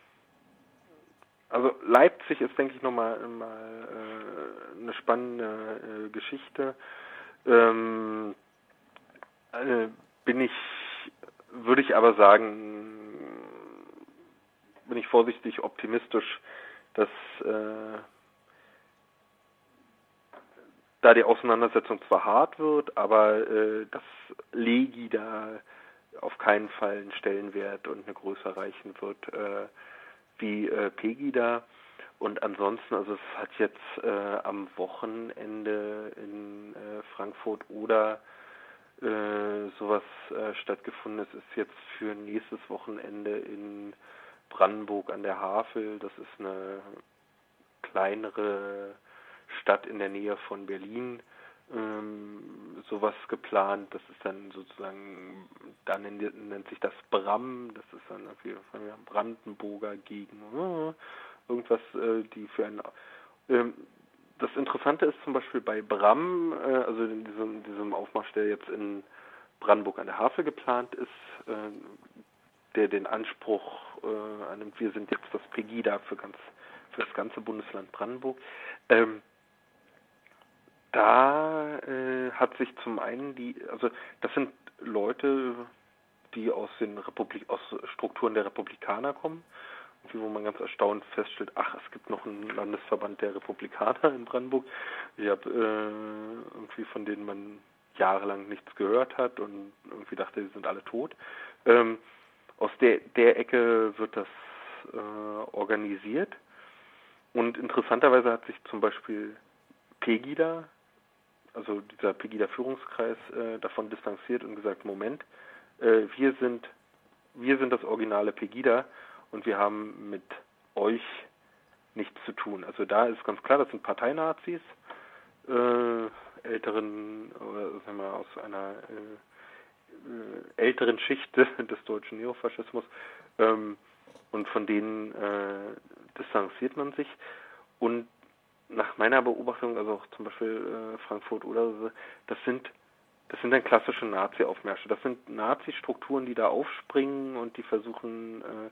also Leipzig ist, denke ich, nochmal mal, äh, eine spannende äh, Geschichte. Ähm, äh, bin ich, würde ich aber sagen, bin ich vorsichtig optimistisch, dass äh, da die Auseinandersetzung zwar hart wird, aber äh, dass Legi da auf keinen Fall einen Stellenwert und eine Größe erreichen wird äh, wie äh, Pegida. Und ansonsten, also es hat jetzt äh, am Wochenende in äh, Frankfurt oder äh, sowas äh, stattgefunden. Es ist jetzt für nächstes Wochenende in Brandenburg an der Havel. Das ist eine kleinere Stadt in der Nähe von Berlin. Ähm, sowas geplant. Das ist dann sozusagen, da nennt, nennt sich das Bram. Das ist dann irgendwie Brandenburger gegen äh, irgendwas, äh, die für ein ähm, das Interessante ist zum Beispiel bei Bram, äh, also in diesem, diesem Aufmarsch, der jetzt in Brandenburg an der Havel geplant ist, äh, der den Anspruch äh, annimmt, wir sind jetzt das Pegida für, ganz, für das ganze Bundesland Brandenburg. Ähm, da äh, hat sich zum einen die, also das sind Leute, die aus den Republik, aus Strukturen der Republikaner kommen, wo man ganz erstaunt feststellt, ach, es gibt noch einen Landesverband der Republikaner in Brandenburg. Ich habe äh, irgendwie von denen man jahrelang nichts gehört hat und irgendwie dachte, die sind alle tot. Ähm, aus der, der Ecke wird das äh, organisiert und interessanterweise hat sich zum Beispiel Pegida, also dieser Pegida-Führungskreis, äh, davon distanziert und gesagt, Moment, äh, wir sind wir sind das originale Pegida und wir haben mit euch nichts zu tun. Also da ist ganz klar, das sind Parteinazis, äh, älteren, oder sagen wir aus einer äh, älteren Schicht des deutschen Neofaschismus, ähm, und von denen äh, distanziert man sich. Und nach meiner Beobachtung, also auch zum Beispiel äh, Frankfurt oder so, das sind Das sind dann klassische Nazi-Aufmärsche. Das sind Nazi-Strukturen, die da aufspringen und die versuchen, äh,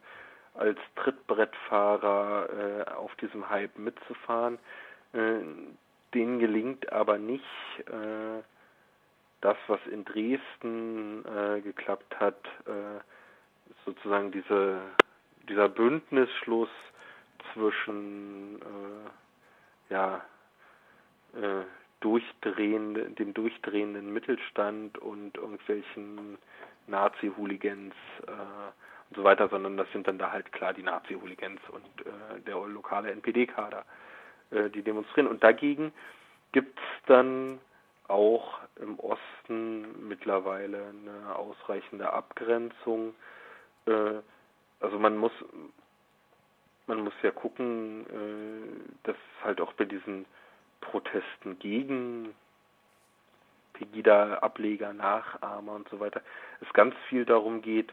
als Trittbrettfahrer äh, auf diesem Hype mitzufahren. Äh, denen gelingt aber nicht äh, das, was in Dresden äh, geklappt hat, äh, sozusagen diese, dieser Bündnisschluss zwischen äh, ja, äh, durchdrehende, dem durchdrehenden Mittelstand und irgendwelchen Nazi-Hooligans äh, und so weiter, sondern das sind dann da halt klar die Nazi-Hooligans und äh, der lokale N P D-Kader, äh, die demonstrieren. Und dagegen gibt es dann auch im Osten mittlerweile eine ausreichende Abgrenzung. Äh, also man muss man muss ja gucken, äh, dass halt auch bei diesen Protesten gegen Pegida-Ableger, Nachahmer und so weiter, es ganz viel darum geht,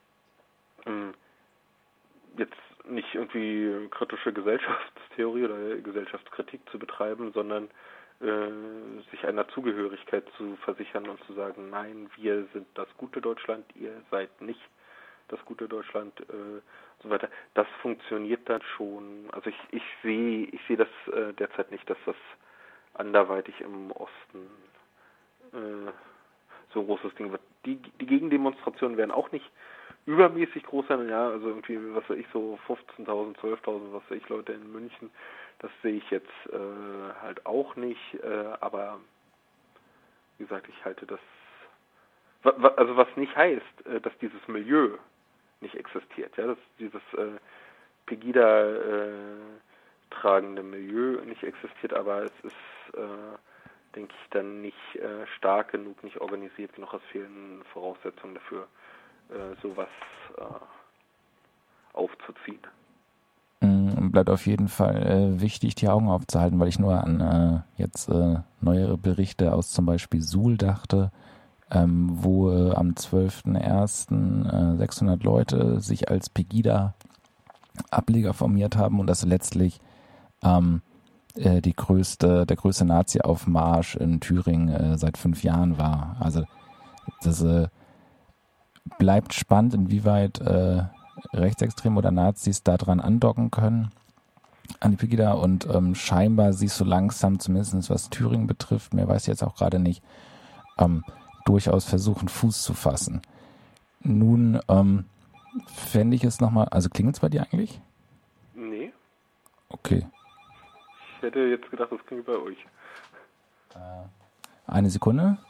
jetzt nicht irgendwie kritische Gesellschaftstheorie oder Gesellschaftskritik zu betreiben, sondern äh, sich einer Zugehörigkeit zu versichern und zu sagen, nein, wir sind das gute Deutschland, ihr seid nicht das gute Deutschland, äh, und so weiter. Das funktioniert dann schon. Also ich, ich sehe ich sehe das äh, derzeit nicht, dass das anderweitig im Osten äh, so ein großes Ding wird. Die, die Gegendemonstrationen werden auch nicht übermäßig groß sein, ja, also irgendwie, was weiß ich, so fünfzehntausend, zwölftausend, was weiß ich, Leute in München, das sehe ich jetzt äh, halt auch nicht, äh, aber wie gesagt, ich halte das, also was nicht heißt, äh, dass dieses Milieu nicht existiert, ja, dass dieses äh, Pegida äh, tragende Milieu nicht existiert, aber es ist, äh, denke ich, dann nicht äh, stark genug, nicht organisiert genug, es fehlen Voraussetzungen dafür, äh, sowas äh, aufzuziehen. Bleibt auf jeden Fall äh, wichtig, die Augen aufzuhalten, weil ich nur an äh, jetzt äh, neuere Berichte aus zum Beispiel Suhl dachte, ähm, wo äh, am zwölften ersten äh, sechshundert Leute sich als Pegida-Ableger formiert haben und das letztlich ähm, äh, die größte, der größte Nazi-Aufmarsch in Thüringen äh, seit fünf Jahren war. Also das äh, bleibt spannend, inwieweit äh, Rechtsextreme oder Nazis daran andocken können, an die Pegida, und ähm, scheinbar siehst du langsam, zumindest was Thüringen betrifft, mehr weiß ich jetzt auch gerade nicht, ähm, durchaus versuchen, Fuß zu fassen. Nun ähm, fände ich es nochmal, also klingt es bei dir eigentlich? Nee. Okay. Ich hätte jetzt gedacht, das klingt bei euch. Äh, eine Sekunde.